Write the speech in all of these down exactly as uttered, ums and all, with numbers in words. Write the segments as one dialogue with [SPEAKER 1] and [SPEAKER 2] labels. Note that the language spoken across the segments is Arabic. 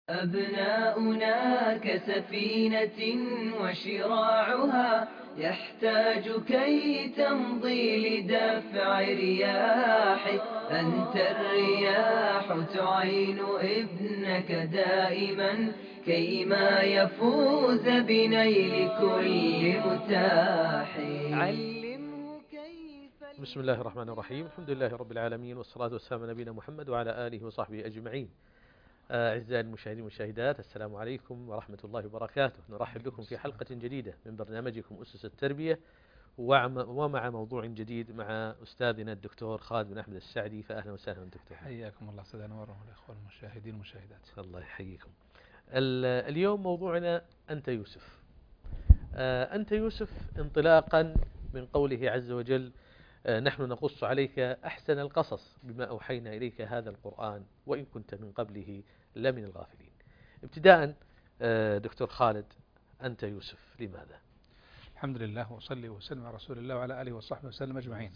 [SPEAKER 1] أبناؤنا كسفينة وشراعها يحتاج كي تمضي لدفع رياح. أنت الرياح تعين ابنك دائما كيما يفوز بنيل كل متاح. علمه كيف.
[SPEAKER 2] بسم الله الرحمن الرحيم. الحمد لله رب العالمين، والصلاة والسلام على نبينا محمد وعلى آله وصحبه أجمعين. أعزائي المشاهدين والمشاهدات، السلام عليكم ورحمة الله وبركاته. نرحب بكم في حلقة جديدة من برنامجكم أسس التربية، ومع موضوع جديد مع أستاذنا الدكتور خالد بن أحمد السعدي. فأهلا وسهلا دكتور.
[SPEAKER 3] حياكم الله أستاذ أنور والأخوة المشاهدين والمشاهدات.
[SPEAKER 2] الله يحييكم. اليوم موضوعنا أنت يوسف. أنت يوسف انطلاقا من قوله عز وجل: نحن نقص عليك أحسن القصص بما أوحينا إليك هذا القرآن وإن كنت من قبله لمن الغافلين. ابتداء دكتور خالد، أنت يوسف لماذا؟
[SPEAKER 3] الحمد لله وصلي وسلم على رسول الله وعلى آله وصحبه وسلم أجمعين.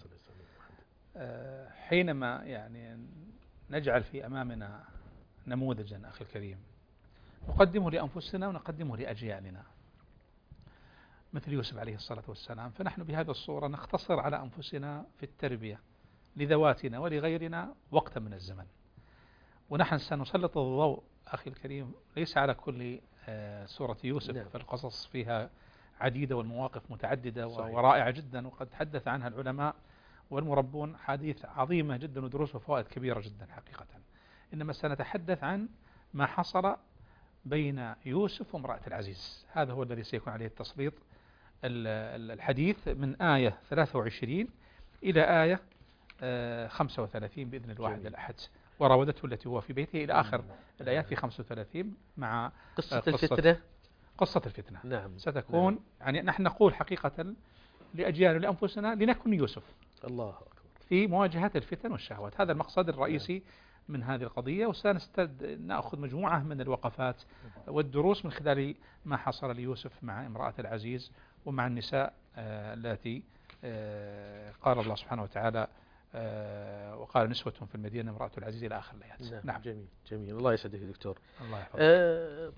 [SPEAKER 3] حينما يعني نجعل في أمامنا نموذجا أخي الكريم نقدمه لأنفسنا ونقدمه لأجيالنا مثل يوسف عليه الصلاة والسلام، فنحن بهذا الصورة نختصر على أنفسنا في التربية لذواتنا ولغيرنا وقتا من الزمن، ونحن سنسلط الضوء أخي الكريم ليس على كل سورة يوسف. نعم. فالقصص فيها عديدة والمواقف متعددة ورائعة جدا، وقد تحدث عنها العلماء والمربون حديث عظيمة جدا ودروس وفوائد كبيرة جدا حقيقة. إنما سنتحدث عن ما حصل بين يوسف وامرأة العزيز، هذا هو الذي سيكون عليه التسليط الحديث من آية ثلاثة وعشرين إلى آية خمسة وثلاثين بإذن الواحد الأحد. وراودته التي هو في بيته إلى آخر الآيات في خمسة وثلاثين مع
[SPEAKER 2] قصة, قصة الفتنة.
[SPEAKER 3] قصة الفتنة.
[SPEAKER 2] نعم.
[SPEAKER 3] ستكون نعم. يعني نحن نقول حقيقة لأجيال ولأنفسنا لنكن يوسف
[SPEAKER 2] الله أكبر
[SPEAKER 3] في مواجهة الفتن والشهوات. هذا المقصد الرئيسي نعم. من هذه القضية، وسنستد نأخذ مجموعة من الوقفات والدروس من خلال ما حصل ليوسف مع امرأة العزيز ومع النساء التي آه قال الله سبحانه وتعالى آه وقال نسوة في المدينة امرأة العزيز إلى آخر الآيات.
[SPEAKER 2] نعم. نعم. جميل جميل، الله يسعدك دكتور.
[SPEAKER 3] الله يحفظك.
[SPEAKER 2] آه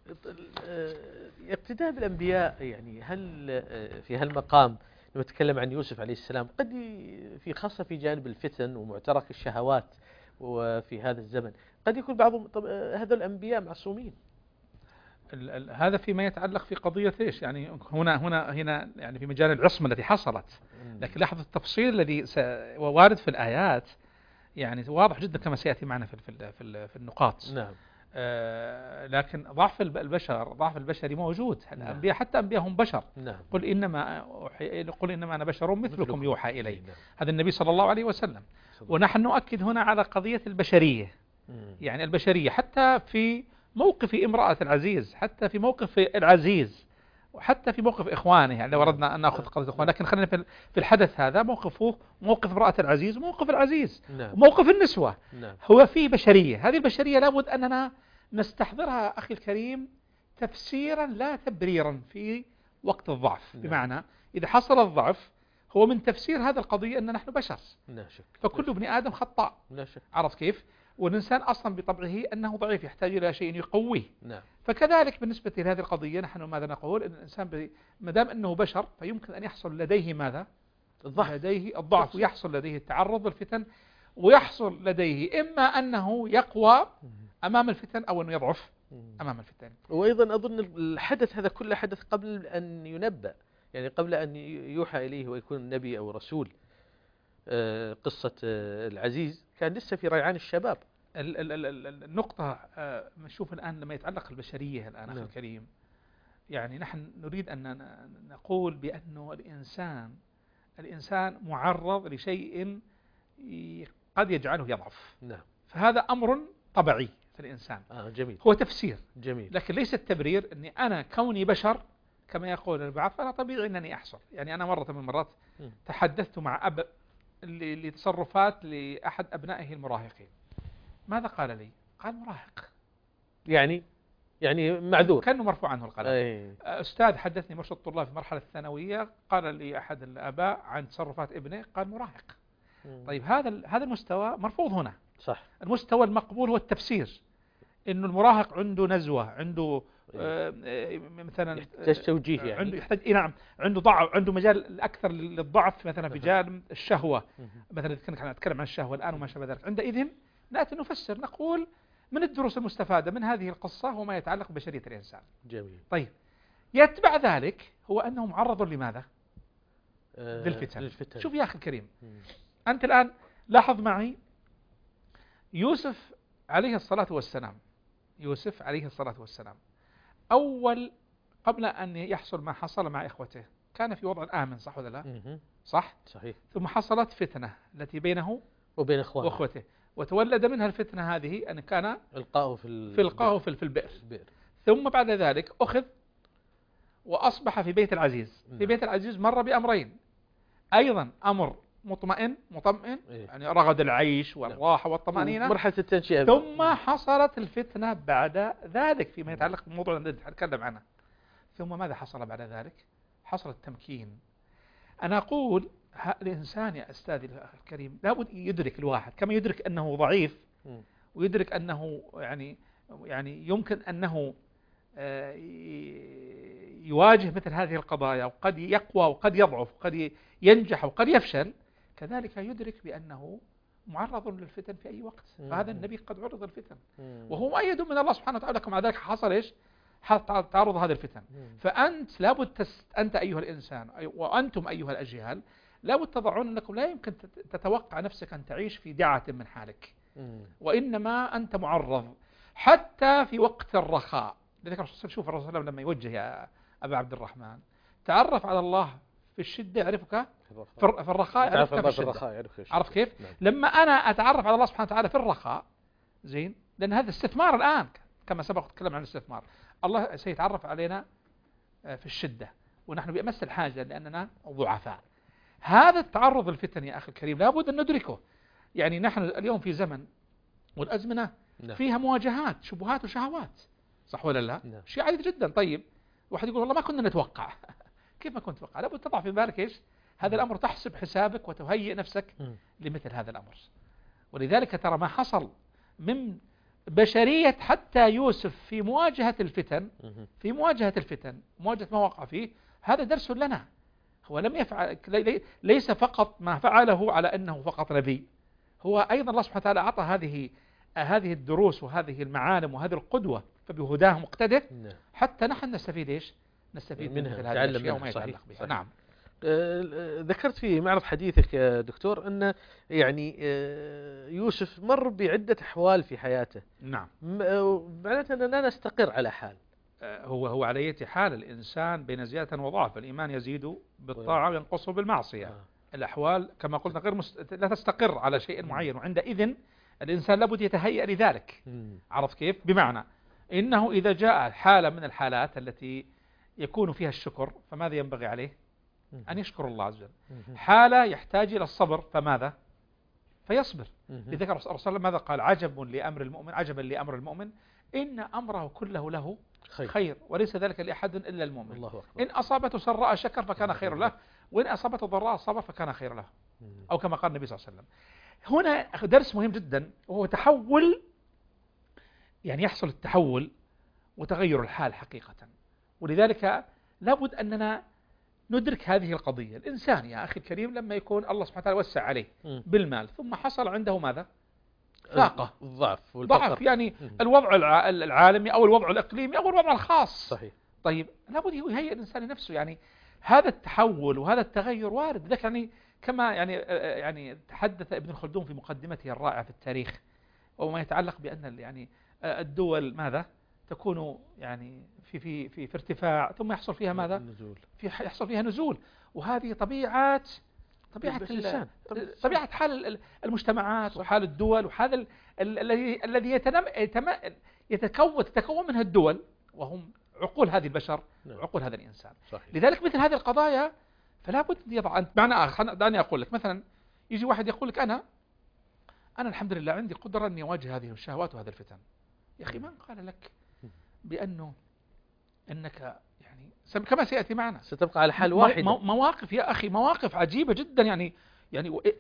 [SPEAKER 2] اقتداء بالأنبياء، يعني هل في هالمقام لما نتكلم عن يوسف عليه السلام قد في خاصة في جانب الفتن ومعترك الشهوات، وفي هذا الزمن قد يكون بعضهم طب هذا الأنبياء معصومين؟
[SPEAKER 3] ال ال هذا فيما يتعلق في قضية إيش، يعني هنا هنا هنا يعني في مجال العصمة التي حصلت، لكن لاحظ التفصيل الذي وارد في الآيات يعني واضح جدا كما سيأتي معنا في في في, في النقاط.
[SPEAKER 2] نعم.
[SPEAKER 3] آه لكن ضعف البشر ضعف البشري موجود. الأنبياء
[SPEAKER 2] نعم.
[SPEAKER 3] حتى أنبياء هم بشر.
[SPEAKER 2] نعم.
[SPEAKER 3] قل إنما قل إنما أنا بشر مثلكم, مثلكم يوحى إلي.
[SPEAKER 2] نعم.
[SPEAKER 3] هذا النبي صلى الله عليه وسلم. ونحن نؤكد هنا على قضية البشرية. مم. يعني البشرية حتى في موقف امرأة العزيز، حتى في موقف العزيز، وحتى في موقف إخوانه. يعني لو أردنا أن نأخذ قضية إخوانه، لكن خلينا في الحدث هذا موقفه موقف امرأة العزيز وموقف العزيز.
[SPEAKER 2] نعم.
[SPEAKER 3] وموقف النسوة.
[SPEAKER 2] نعم.
[SPEAKER 3] هو فيه بشرية. هذه البشرية لابد أننا نستحضرها أخي الكريم تفسيرا لا تبريرا في وقت الضعف. نعم. بمعنى إذا حصل الضعف هو من تفسير هذا القضية أن نحن بشر.
[SPEAKER 2] لا شك.
[SPEAKER 3] فكل ابن آدم خطاء.
[SPEAKER 2] لا شك.
[SPEAKER 3] عرفت كيف؟ والإنسان أصلا بطبعه أنه ضعيف يحتاج إلى شيء يقويه.
[SPEAKER 2] نعم.
[SPEAKER 3] فكذلك بالنسبة لهذه القضية نحن ماذا نقول؟ أن الإنسان ما دام أنه بشر فيمكن أن يحصل لديه ماذا؟
[SPEAKER 2] الضعف.
[SPEAKER 3] لديه الضعف، ويحصل لديه التعرض للفتن، ويحصل لديه إما أنه يقوى أمام الفتن أو أنه يضعف أمام الفتن.
[SPEAKER 2] وأيضا أظن الحدث هذا كله حدث قبل أن ينبأ، يعني قبل أن يوحى إليه ويكون نبي أو رسول. قصة العزيز كان لسه في ريعان الشباب.
[SPEAKER 3] النقطة نشوف الآن لما يتعلق البشرية الآن أخي الكريم، يعني نحن نريد أن نقول بأنه الإنسان الإنسان معرض لشيء قد يجعله يضعف.
[SPEAKER 2] نعم.
[SPEAKER 3] فهذا أمر طبيعي في الإنسان.
[SPEAKER 2] آه جميل.
[SPEAKER 3] هو تفسير
[SPEAKER 2] جميل.
[SPEAKER 3] لكن ليس التبرير أني أنا كوني بشر كما يقول البعض فأنا طبيعي أنني أحصل. يعني أنا مرة من المرات تحدثت مع أب لتصرفات لأحد أبنائه المراهقين. ماذا قال لي؟ قال مراهق.
[SPEAKER 2] يعني يعني معذور،
[SPEAKER 3] كأنه مرفوع عنه القلم.
[SPEAKER 2] أي.
[SPEAKER 3] أستاذ حدثني مرشد الطلاب في مرحلة الثانوية، قال لي أحد الآباء عن تصرفات ابنه قال مراهق. مم. طيب هذا هذا المستوى مرفوض هنا.
[SPEAKER 2] صح.
[SPEAKER 3] المستوى المقبول هو التفسير. إنه المراهق عنده نزوة، عنده آه مثلا
[SPEAKER 2] يحتاج توجيه، يعني
[SPEAKER 3] عنده يحتاج إيه نعم عنده ضعف، عنده مجال أكثر للضعف مثلا في جانب الشهوة. مثلا كنا نتكلم عن الشهوة الآن وما شابه ذلك. عندئذ نأتي نفسر نقول من الدروس المستفادة من هذه القصة هو ما يتعلق ببشرية الإنسان.
[SPEAKER 2] جميل.
[SPEAKER 3] طيب يتبع ذلك هو أنه معرض لماذا؟
[SPEAKER 2] آه
[SPEAKER 3] للفتن.
[SPEAKER 2] للفتن.
[SPEAKER 3] شوف يا أخي الكريم، أنت الآن لاحظ معي يوسف عليه الصلاة والسلام، يوسف عليه الصلاة والسلام أول قبل أن يحصل ما حصل مع إخوته كان في وضع آمن، صح ولا لا؟ صح؟
[SPEAKER 2] صحيح.
[SPEAKER 3] ثم حصلت فتنة التي بينه
[SPEAKER 2] وبين إخوانه
[SPEAKER 3] وأخوته، وتولد منها الفتنة هذه أن كان
[SPEAKER 2] إلقاؤه في
[SPEAKER 3] في إلقاؤه في البئر. البئر. ثم بعد ذلك أخذ وأصبح في بيت العزيز. في
[SPEAKER 2] نعم.
[SPEAKER 3] بيت العزيز مر بأمرين أيضا، أمر مطمئن مطمئن
[SPEAKER 2] إيه؟
[SPEAKER 3] يعني رغد العيش والراحة والطمأنينة،
[SPEAKER 2] مرحلة التنشئة.
[SPEAKER 3] ثم حصلت الفتنة بعد ذلك فيما يتعلق بالموضوع الذي نتكلم عنه. ثم ماذا حصل بعد ذلك؟ حصل التمكين. أنا أقول الإنسان يا أستاذي الكريم لابد يدرك الواحد كما يدرك أنه ضعيف، ويدرك أنه يعني يعني يمكن أنه يواجه مثل هذه القضايا، وقد يقوى وقد يضعف وقد ينجح وقد يفشل، كذلك يدرك بأنه معرض للفتن في أي وقت. فهذا النبي قد عرض الفتن وهو مؤيد من الله سبحانه وتعالى، مع ذلك حصل إيش؟ تعرض هذه الفتن. فأنت لابد تست... أنت أيها الإنسان وأنتم أيها الأجيال لابد تضعون أنكم لا يمكن تتوقع نفسك أن تعيش في دعة من حالك، وإنما أنت معرض حتى في وقت الرخاء. لذلك الرسول، شوف الرسول صلى الله عليه وسلم لما يوجه يا أبا عبد الرحمن، تعرف على الله في الشدة يعرفك في الرخاء، يعرفك في الشدة. عرف كيف؟ نعم. لما أنا أتعرف على الله سبحانه وتعالى في الرخاء، زين، لأن هذا استثمار الآن كما سبق تكلم عن الاستثمار. الله سيتعرف علينا في الشدة ونحن بأمس الحاجة لأننا ضعفاء. هذا التعرض للفتن يا أخي الكريم لابد أن ندركه. يعني نحن اليوم في زمن والأزمنة فيها مواجهات، شبهات وشهوات، صح ولا لا؟ لا. شيء عادي جدا. طيب واحد يقول والله ما كنا نتوقع. كيف ما كنت نتوقع؟ لابد تضع في بالك إيش هذا الأمر، تحسب حسابك وتهيئ نفسك لمثل هذا الأمر. ولذلك ترى ما حصل من بشرية حتى يوسف في مواجهة الفتن، في مواجهة الفتن مواجهة ما وقع فيه، هذا درس لنا. هو لم يفعل، ليس فقط ما فعله على أنه فقط نبي، هو أيضا الله سبحانه وتعالى أعطى هذه هذه الدروس وهذه المعالم وهذه القدوة، فبهداه مقتدر حتى نحن نستفيد إيش؟ نستفيد من هذه الأشياء وما يتعلق بها. نعم.
[SPEAKER 2] ذكرت في معرض حديثك يا دكتور أن يعني يوسف مر بعدة أحوال في حياته.
[SPEAKER 3] نعم.
[SPEAKER 2] معناته أننا لا نستقر على حال.
[SPEAKER 3] هو هو على أي حال الإنسان بين زيادة وضعف، الإيمان يزيد بالطاعة وينقص بالمعصية. آه. الأحوال كما قلنا غير مست... لا تستقر على شيء معين، وعندئذ الإنسان لابد يتهيأ لذلك. عرف كيف؟ بمعنى إنه إذا جاء حالة من الحالات التي يكون فيها الشكر فماذا ينبغي عليه؟ أن يشكر الله عز وجل. حالة يحتاج إلى الصبر فماذا؟ فيصبر. لذلك الرسول صلى الله عليه وسلم ماذا قال؟ عجب لأمر المؤمن، عجبا لأمر المؤمن إن أمره كله له خير, خير وليس ذلك لأحد إلا المؤمن. الله أكبر. إن أصابته سراء شكر فكان خير له، وإن أصابته ضراء صبر فكان خير له، أو كما قال النبي صلى الله عليه وسلم. هنا درس مهم جدا وهو تحول، يعني يحصل التحول وتغير الحال حقيقة. ولذلك لابد أننا ندرك هذه القضية. الإنسان يا أخي الكريم لما يكون الله سبحانه وتعالى وسع عليه بالمال ثم حصل عنده ماذا؟ ضعف،
[SPEAKER 2] الضعف
[SPEAKER 3] ضعف، يعني الوضع العالمي أو الوضع الإقليمي أو الوضع الخاص.
[SPEAKER 2] صحيح. طيب
[SPEAKER 3] لابد يهيئ الإنسان لنفسه. يعني هذا التحول وهذا التغير وارد. ذلك يعني كما يعني يعني تحدث ابن خلدون في مقدمته الرائعة في التاريخ وما يتعلق بأن يعني الدول ماذا تكون يعني في في في, في ارتفاع ثم يحصل فيها ماذا؟
[SPEAKER 2] نزول.
[SPEAKER 3] في يحصل فيها نزول. وهذه طبيعة طبيعة الإنسان، طبيعة حال المجتمعات وحال الدول، وهذا الذي الذي يتكون تتكون منها الدول وهم عقول هذه البشر، عقول هذا الإنسان.
[SPEAKER 2] صحيح.
[SPEAKER 3] لذلك مثل هذه القضايا فلا بد يضع أنت معنى آخر. دعني أقول لك مثلا يجي واحد يقول لك أنا أنا الحمد لله عندي قدرة أني أواجه هذه الشهوات وهذا الفتن. يا أخي من قال لك بأنه أنك يعني كما سيأتي معنا
[SPEAKER 2] ستبقى على حال واحد؟
[SPEAKER 3] مواقف يا أخي، مواقف عجيبة جدا. يعني يعني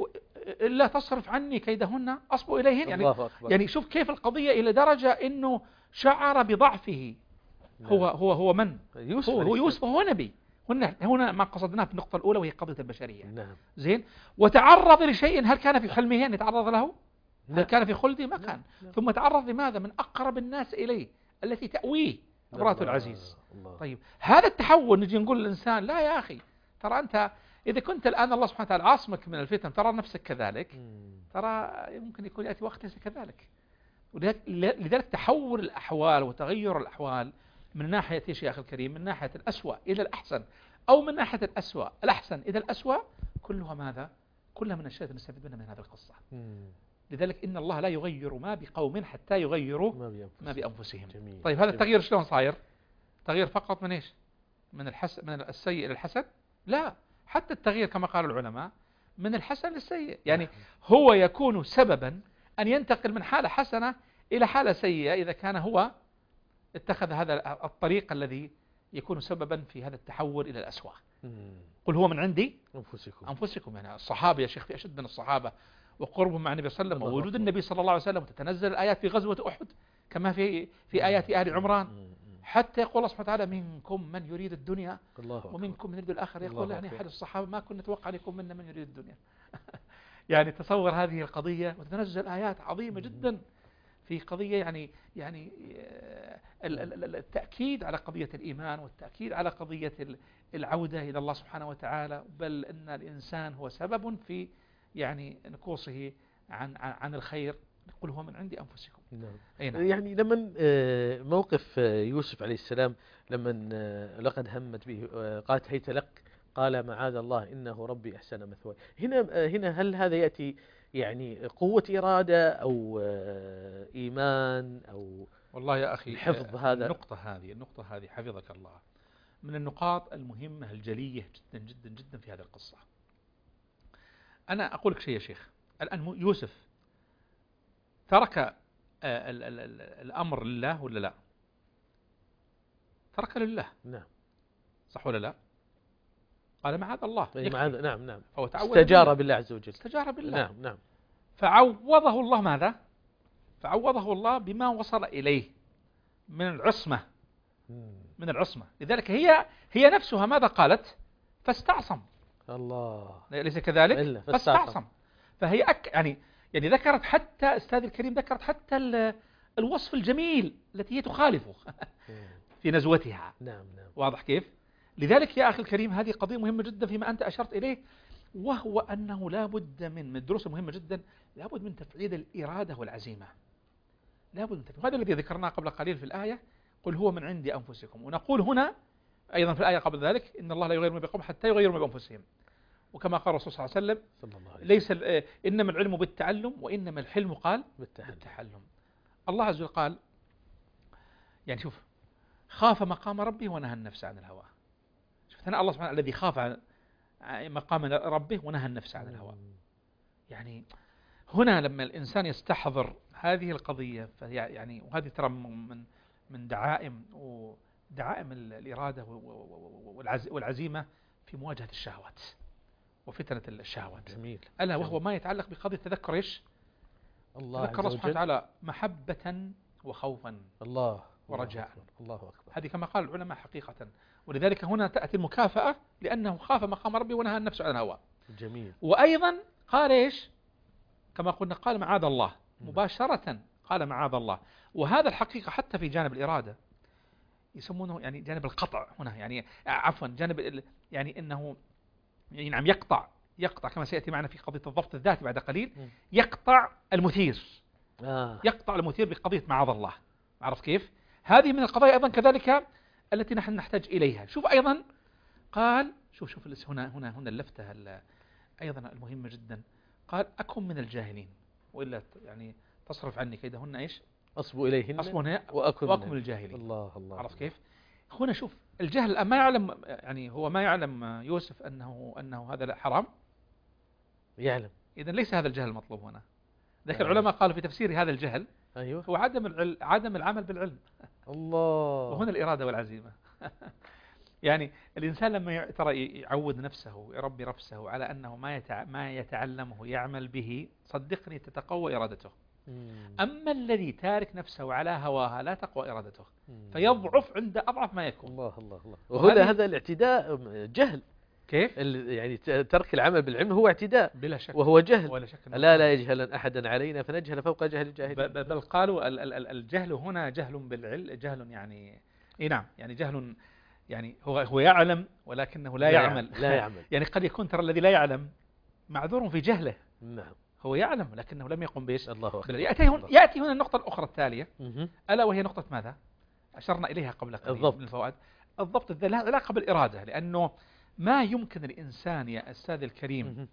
[SPEAKER 3] إلا تصرف عني كيدهن أصب إليهن. يعني,
[SPEAKER 2] الله أكبر.
[SPEAKER 3] يعني شوف كيف القضية إلى درجة أنه شعر بضعفه.
[SPEAKER 2] نعم.
[SPEAKER 3] هو هو هو من؟
[SPEAKER 2] يوسف
[SPEAKER 3] هو,
[SPEAKER 2] عليه
[SPEAKER 3] هو
[SPEAKER 2] السلام.
[SPEAKER 3] يوسف هو نبي. هنا هنا ما قصدناه في النقطة الأولى وهي قضية البشرية.
[SPEAKER 2] نعم.
[SPEAKER 3] زين. وتعرض لشيء هل كان في حلمه أن يتعرض له؟ هل
[SPEAKER 2] لا.
[SPEAKER 3] كان في خلده؟ ما كان.
[SPEAKER 2] لا. لا.
[SPEAKER 3] ثم تعرض لماذا؟ من أقرب الناس إليه التي تأويه امرأة العزيز.
[SPEAKER 2] الله.
[SPEAKER 3] طيب هذا التحول نجي نقول للإنسان لا يا أخي، ترى أنت إذا كنت الآن الله سبحانه وتعالى عاصمك من الفتن، ترى نفسك كذلك،
[SPEAKER 2] مم.
[SPEAKER 3] ترى ممكن يكون يأتي وقت ليس كذلك. ولذلك لذلك تحول الأحوال وتغير الأحوال من ناحية يا شيخ الكريم، من ناحية الأسوأ إلى الأحسن، أو من ناحية الأسوأ الأحسن إلى الأسوأ، كلها ماذا؟ كلها من الأشياء التي نستفيد منها من هذه القصة.
[SPEAKER 2] مم.
[SPEAKER 3] لذلك إن الله لا يغير ما بقوم حتى يغيروا
[SPEAKER 2] ما بأنفسهم.
[SPEAKER 3] ما بأنفسهم.
[SPEAKER 2] جميل.
[SPEAKER 3] طيب هذا
[SPEAKER 2] جميل.
[SPEAKER 3] التغيير شلون صاير؟ تغيير فقط من إيش؟ من الحس من السيء إلى الحسن؟ لا، حتى التغيير كما قال العلماء من الحسن للسيء. يعني هو يكون سببا أن ينتقل من حالة حسنة إلى حالة سيئة إذا كان هو اتخذ هذا الطريق الذي يكون سببا في هذا التحول إلى الأسوأ.
[SPEAKER 2] مم.
[SPEAKER 3] قل هو من عندي
[SPEAKER 2] أنفسكم.
[SPEAKER 3] أنفسكم. يعني الصحابة يا شيخ في أشد من الصحابة وقربهم مع النبي صلى الله عليه وسلم ووجود النبي صلى الله عليه وسلم، وتتنزل الآيات في غزوة أحد كما في في آيات آل عمران، حتى يقول الله سبحانه وتعالى منكم من يريد الدنيا
[SPEAKER 2] الله
[SPEAKER 3] ومنكم من يريد الآخر. يقول
[SPEAKER 2] الله
[SPEAKER 3] يعني
[SPEAKER 2] أكبر.
[SPEAKER 3] أحد الصحابة ما كنا نتوقع أن يكون منا من يريد الدنيا. يعني تصور هذه القضية، وتتنزل آيات عظيمة جدا في قضية يعني يعني التأكيد على قضية الإيمان، والتأكيد على قضية العودة إلى الله سبحانه وتعالى، بل أن الإنسان هو سبب في يعني نكوصه عن عن الخير. يقول هو من عندي أنفسكم.
[SPEAKER 2] نعم. يعني لما موقف يوسف عليه السلام لما لقد همت به قالت هيت لك قال معاذ الله إنه ربي أحسن مثواي. هنا هنا هل هذا يأتي يعني قوة إرادة أو إيمان أو
[SPEAKER 3] والله يا أخي
[SPEAKER 2] حفظ هذا؟
[SPEAKER 3] النقطة هذه النقطة هذه حفظك الله من النقاط المهمة الجلية جدا جدا جدا في هذه القصة. أنا أقول لك شيء يا شيخ، الآن يوسف ترك ال ال ال الأمر لله ولا لا؟ ترك لله.
[SPEAKER 2] نعم.
[SPEAKER 3] صح ولا لا؟ قال معاذ الله.
[SPEAKER 2] معاذ. نعم نعم.
[SPEAKER 3] هو
[SPEAKER 2] استجار بالله عز وجل.
[SPEAKER 3] استجار بالله.
[SPEAKER 2] نعم نعم.
[SPEAKER 3] فعوضه الله ماذا؟ فعوضه الله بما وصل إليه من العصمة. من العصمة. لذلك هي هي نفسها ماذا قالت؟ فاستعصم.
[SPEAKER 2] الله.
[SPEAKER 3] ليس كذلك؟
[SPEAKER 2] فاستعصم.
[SPEAKER 3] فاستعصم. فهي أك يعني يعني ذكرت حتى أستاذ الكريم ذكرت حتى الوصف الجميل التي هي تخالفه في نزوتها.
[SPEAKER 2] نعم نعم.
[SPEAKER 3] واضح كيف؟ لذلك يا أخي الكريم هذه قضية مهمة جدا فيما أنت أشرت إليه، وهو أنه لا بد من من الدروس المهمة جدا، لا بد من تفعيل الإرادة والعزيمة. لا بد من تفعيل. هذا الذي ذكرناه قبل قليل في الآية، قل هو من عند أنفسكم. ونقول هنا أيضا في الآية قبل ذلك إن الله لا يغير ما بقوم حتى يغيروا ما بأنفسهم. وكما قال الرسول صلى الله عليه وسلم
[SPEAKER 2] صلى الله عليه وسلم
[SPEAKER 3] ليس إنما العلم بالتعلم وإنما الحلم قال
[SPEAKER 2] بالتحلم.
[SPEAKER 3] بالتحلم. الله عز وجل قال يعني شوف خاف مقام ربه ونهى النفس عن الهوى. شوف هنا الله سبحانه الذي خاف عن مقام ربه ونهى النفس عن الهوى. يعني هنا لما الإنسان يستحضر هذه القضية يعني، وهذه ترى من من دعائم ودعائم الإرادة والعزيمة في مواجهة الشهوات وفتنة الشهوات.
[SPEAKER 2] جميل.
[SPEAKER 3] ألا وهو ما يتعلق بقضية تذكر إيش؟
[SPEAKER 2] الله
[SPEAKER 3] تذكر الله سبحانه وتعالى محبة وخوفا
[SPEAKER 2] الله
[SPEAKER 3] ورجاء.
[SPEAKER 2] الله أكبر.
[SPEAKER 3] هذه كما قال العلماء حقيقة. ولذلك هنا تأتي المكافأة لأنه خاف مقام ربي ونهى النفس عن الهوى.
[SPEAKER 2] جميل.
[SPEAKER 3] وأيضا قال إيش؟ كما قلنا قال معاذ الله مباشرة، قال معاذ الله. وهذا الحقيقة حتى في جانب الإرادة يسمونه يعني جانب القطع هنا، يعني عفوا جانب يعني إنه يعني نعم يقطع يقطع كما سيأتي معنا في قضية الضبط الذاتي بعد قليل، يقطع المثير.
[SPEAKER 2] آه.
[SPEAKER 3] يقطع المثير بقضية معاذ الله. عرف كيف؟ هذه من القضايا أيضا كذلك التي نحن نحتاج إليها. شوف أيضا قال شوف شوف هنا هنا هنا اللفتة أيضا المهمة جدا. قال أكن من الجاهلين وإلا يعني تصرف عني كيدهن إيش؟
[SPEAKER 2] أصبوا إليهن
[SPEAKER 3] أصبوا
[SPEAKER 2] وأكن,
[SPEAKER 3] وأكن من الجاهلين.
[SPEAKER 2] الله الله.
[SPEAKER 3] عرف كيف؟ هنا شوف الجهل ما يعلم يعني هو ما يعلم يوسف أنه أنه هذا حرام.
[SPEAKER 2] يعلم.
[SPEAKER 3] إذن ليس هذا الجهل المطلوب هنا. لكن آه. العلماء قالوا في تفسير هذا الجهل
[SPEAKER 2] أيوه.
[SPEAKER 3] هو عدم العل... عدم العمل بالعلم.
[SPEAKER 2] الله.
[SPEAKER 3] وهنا الإرادة والعزيمة. يعني الإنسان لما يع- ترى يعود نفسه ويربي نفسه على أنه ما يتع... ما يتعلمه يعمل به، صدقني تتقوى إرادته.
[SPEAKER 2] مم.
[SPEAKER 3] أما الذي تارك نفسه على هواها لا تقوى إرادته،
[SPEAKER 2] مم.
[SPEAKER 3] فيضعف عند أضعف ما يكون.
[SPEAKER 2] الله الله الله.
[SPEAKER 3] وهذه-
[SPEAKER 2] وهذا هذا الاعتداء جهل.
[SPEAKER 3] كيف؟
[SPEAKER 2] ال- يعني ت- ترك العمل بالعلم هو اعتداء
[SPEAKER 3] بلا شك،
[SPEAKER 2] وهو جهل.
[SPEAKER 3] ولا شك إنه
[SPEAKER 2] لا لا يجهل أحدا علينا فنجهل فوق جهل
[SPEAKER 3] ب-
[SPEAKER 2] الجاهلين.
[SPEAKER 3] ب- بل قالوا ال- ال- ال- الجهل هنا جهل بالعلم، جهل يعني إيه نعم، يعني جهل يعني هو هو يعلم ولكنه لا يعمل.
[SPEAKER 2] لا يعمل.
[SPEAKER 3] يعني قد يكون ترى الذي لا يعلم معذور في جهله،
[SPEAKER 2] نعم.
[SPEAKER 3] هو يعلم لكنه لم يقم بإيش؟
[SPEAKER 2] الله أكبر.
[SPEAKER 3] بل يأتي هنا يأتي هنا النقطة الأخرى التالية،
[SPEAKER 2] مهم.
[SPEAKER 3] ألا وهي نقطة ماذا؟ أشرنا إليها قبل قليل
[SPEAKER 2] الضبط.
[SPEAKER 3] من الفوائد. الضبط الذ- لها علاقة بالإرادة، لأنه ما يمكن الإنسان يا أستاذ الكريم
[SPEAKER 2] مهم.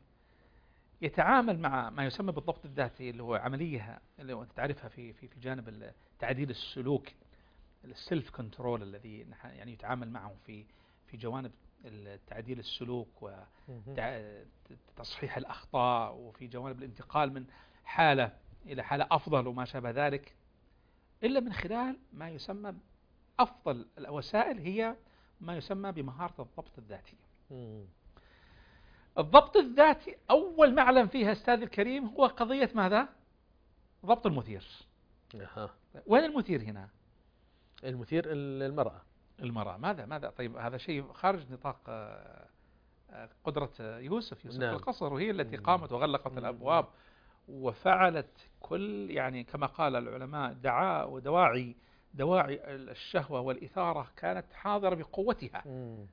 [SPEAKER 3] يتعامل مع ما يسمى بالضبط الذاتي، اللي هو عملية اللي هو أنت تعرفها في في في جانب تعديل السلوك، السيلف كنترول الذي نح- يعني يتعامل معه في في جوانب تعديل السلوك
[SPEAKER 2] مهم.
[SPEAKER 3] وتصحيح الأخطاء، وفي جوانب الانتقال من حالة إلى حالة أفضل وما شابه ذلك، إلا من خلال ما يسمى أفضل الوسائل هي ما يسمى بمهارة الضبط الذاتي.
[SPEAKER 2] مم.
[SPEAKER 3] الضبط الذاتي أول معلم فيها أستاذ الكريم هو قضية ماذا؟ ضبط المثير.
[SPEAKER 2] أها.
[SPEAKER 3] وين المثير هنا؟
[SPEAKER 2] المثير ال- المرأة.
[SPEAKER 3] المرأة. ماذا ماذا طيب هذا شيء خارج نطاق آه، آه، قدرة يوسف يوسف
[SPEAKER 2] نعم.
[SPEAKER 3] القصر، وهي التي
[SPEAKER 2] مم.
[SPEAKER 3] قامت وغلقت
[SPEAKER 2] مم.
[SPEAKER 3] الأبواب وفعلت كل يعني كما قال العلماء دعاء ودواعي دواعي الشهوة والإثارة كانت حاضرة بقوتها.
[SPEAKER 2] مم.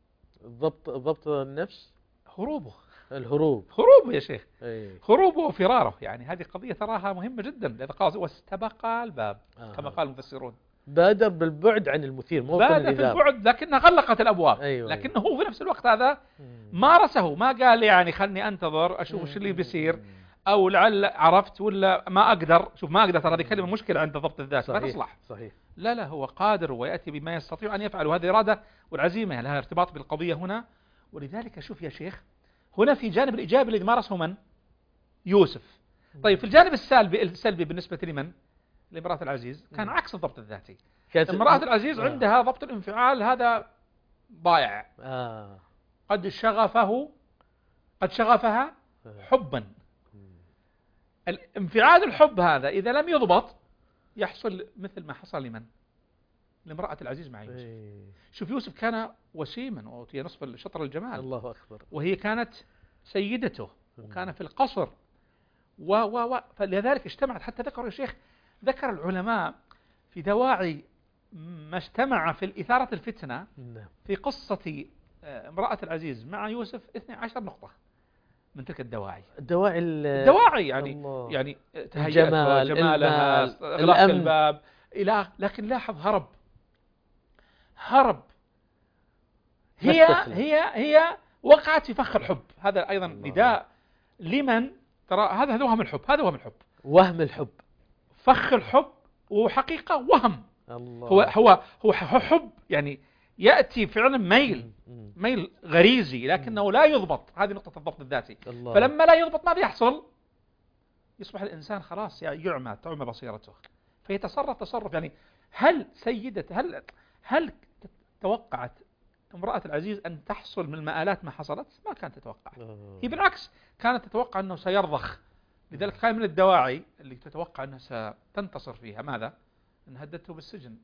[SPEAKER 2] ضبط ضبط النفس.
[SPEAKER 3] هروبه
[SPEAKER 2] الهروب.
[SPEAKER 3] هروبه يا شيخ،
[SPEAKER 2] أي.
[SPEAKER 3] هروبه وفراره، يعني هذه قضية تراها مهمة جدا، لذا قال واستبق الباب
[SPEAKER 2] آه.
[SPEAKER 3] كما قال المفسرون.
[SPEAKER 2] بادر بالبعد عن المثير مو
[SPEAKER 3] بادر في
[SPEAKER 2] الإذابة.
[SPEAKER 3] البعد لكنها غلقت الأبواب.
[SPEAKER 2] أيوة.
[SPEAKER 3] لكنه هو في نفس الوقت هذا
[SPEAKER 2] مم.
[SPEAKER 3] مارسه، ما قال يعني خلني أنتظر أشوف ايش اللي بيصير أو لعل عرفت ولا ما أقدر. شوف ما أقدر، ترى هذه كلمة مشكلة عند ضبط الذات ما
[SPEAKER 2] صحيح.
[SPEAKER 3] تصلح.
[SPEAKER 2] صحيح.
[SPEAKER 3] لا لا هو قادر ويأتي بما يستطيع أن يفعل، وهذه إرادة والعزيمة لها ارتباط بالقضية هنا. ولذلك شوف يا شيخ، هنا في جانب الإيجابي الذي مارسه من؟ يوسف. طيب في الجانب السلبي السلبي بالنسبة لمن؟ لامرأة العزيز كان عكس الضبط الذاتي.
[SPEAKER 2] كانت-
[SPEAKER 3] امرأة العزيز
[SPEAKER 2] آه.
[SPEAKER 3] عندها ضبط الانفعال هذا ضائع.
[SPEAKER 2] آه.
[SPEAKER 3] قد شغفه قد شغفها حبا. الانفعال الحب هذا إذا لم يضبط يحصل مثل ما حصل لمن؟ لامرأة العزيز مع يوسف.
[SPEAKER 2] إيه.
[SPEAKER 3] شوف يوسف كان وسيما وأعطي نصف شطر الجمال،
[SPEAKER 2] الله أكبر.
[SPEAKER 3] وهي كانت سيدته وكان في القصر و و و فلذلك اجتمعت. حتى ذكروا يا شيخ، ذكر العلماء في دواعي ما اجتمع في الإثارة الفتنة
[SPEAKER 2] نعم.
[SPEAKER 3] في قصة آه، امرأة العزيز مع يوسف اثنتي عشرة نقطة من تلك الدواعي.
[SPEAKER 2] الدواعي ال-
[SPEAKER 3] الدواعي يعني
[SPEAKER 2] الله.
[SPEAKER 3] يعني تهيئتها
[SPEAKER 2] الجمال،
[SPEAKER 3] جمالها
[SPEAKER 2] المال،
[SPEAKER 3] إغلاق
[SPEAKER 2] الأمن.
[SPEAKER 3] الباب إلى، لكن لاحظ هرب هرب هي
[SPEAKER 2] ما استسلم.
[SPEAKER 3] هي هي وقعت في فخ الحب. هذا أيضا
[SPEAKER 2] الله.
[SPEAKER 3] نداء لمن؟ ترى هذا هذا وهم الحب، هذا وهم الحب،
[SPEAKER 2] وهم الحب.
[SPEAKER 3] فخ الحب وحقيقة وهم.
[SPEAKER 2] الله.
[SPEAKER 3] هو هو هو حب يعني يأتي فعلا ميل
[SPEAKER 2] مم.
[SPEAKER 3] ميل غريزي لكنه لا يضبط. هذه نقطة الضبط الذاتي.
[SPEAKER 2] الله.
[SPEAKER 3] فلما لا يضبط ماذا يحصل؟ يصبح الإنسان خلاص يعني يعمى تعمى بصيرته، فيتصرف تصرف يعني. هل سيدة هل هل توقعت امرأة العزيز أن تحصل من المآلات ما حصلت؟ ما كانت تتوقع.
[SPEAKER 2] آه.
[SPEAKER 3] هي بالعكس كانت تتوقع أنه سيرضخ. لذلك كان من الدواعي اللي تتوقع أنها ستنتصر فيها ماذا؟ أن هددته بالسجن،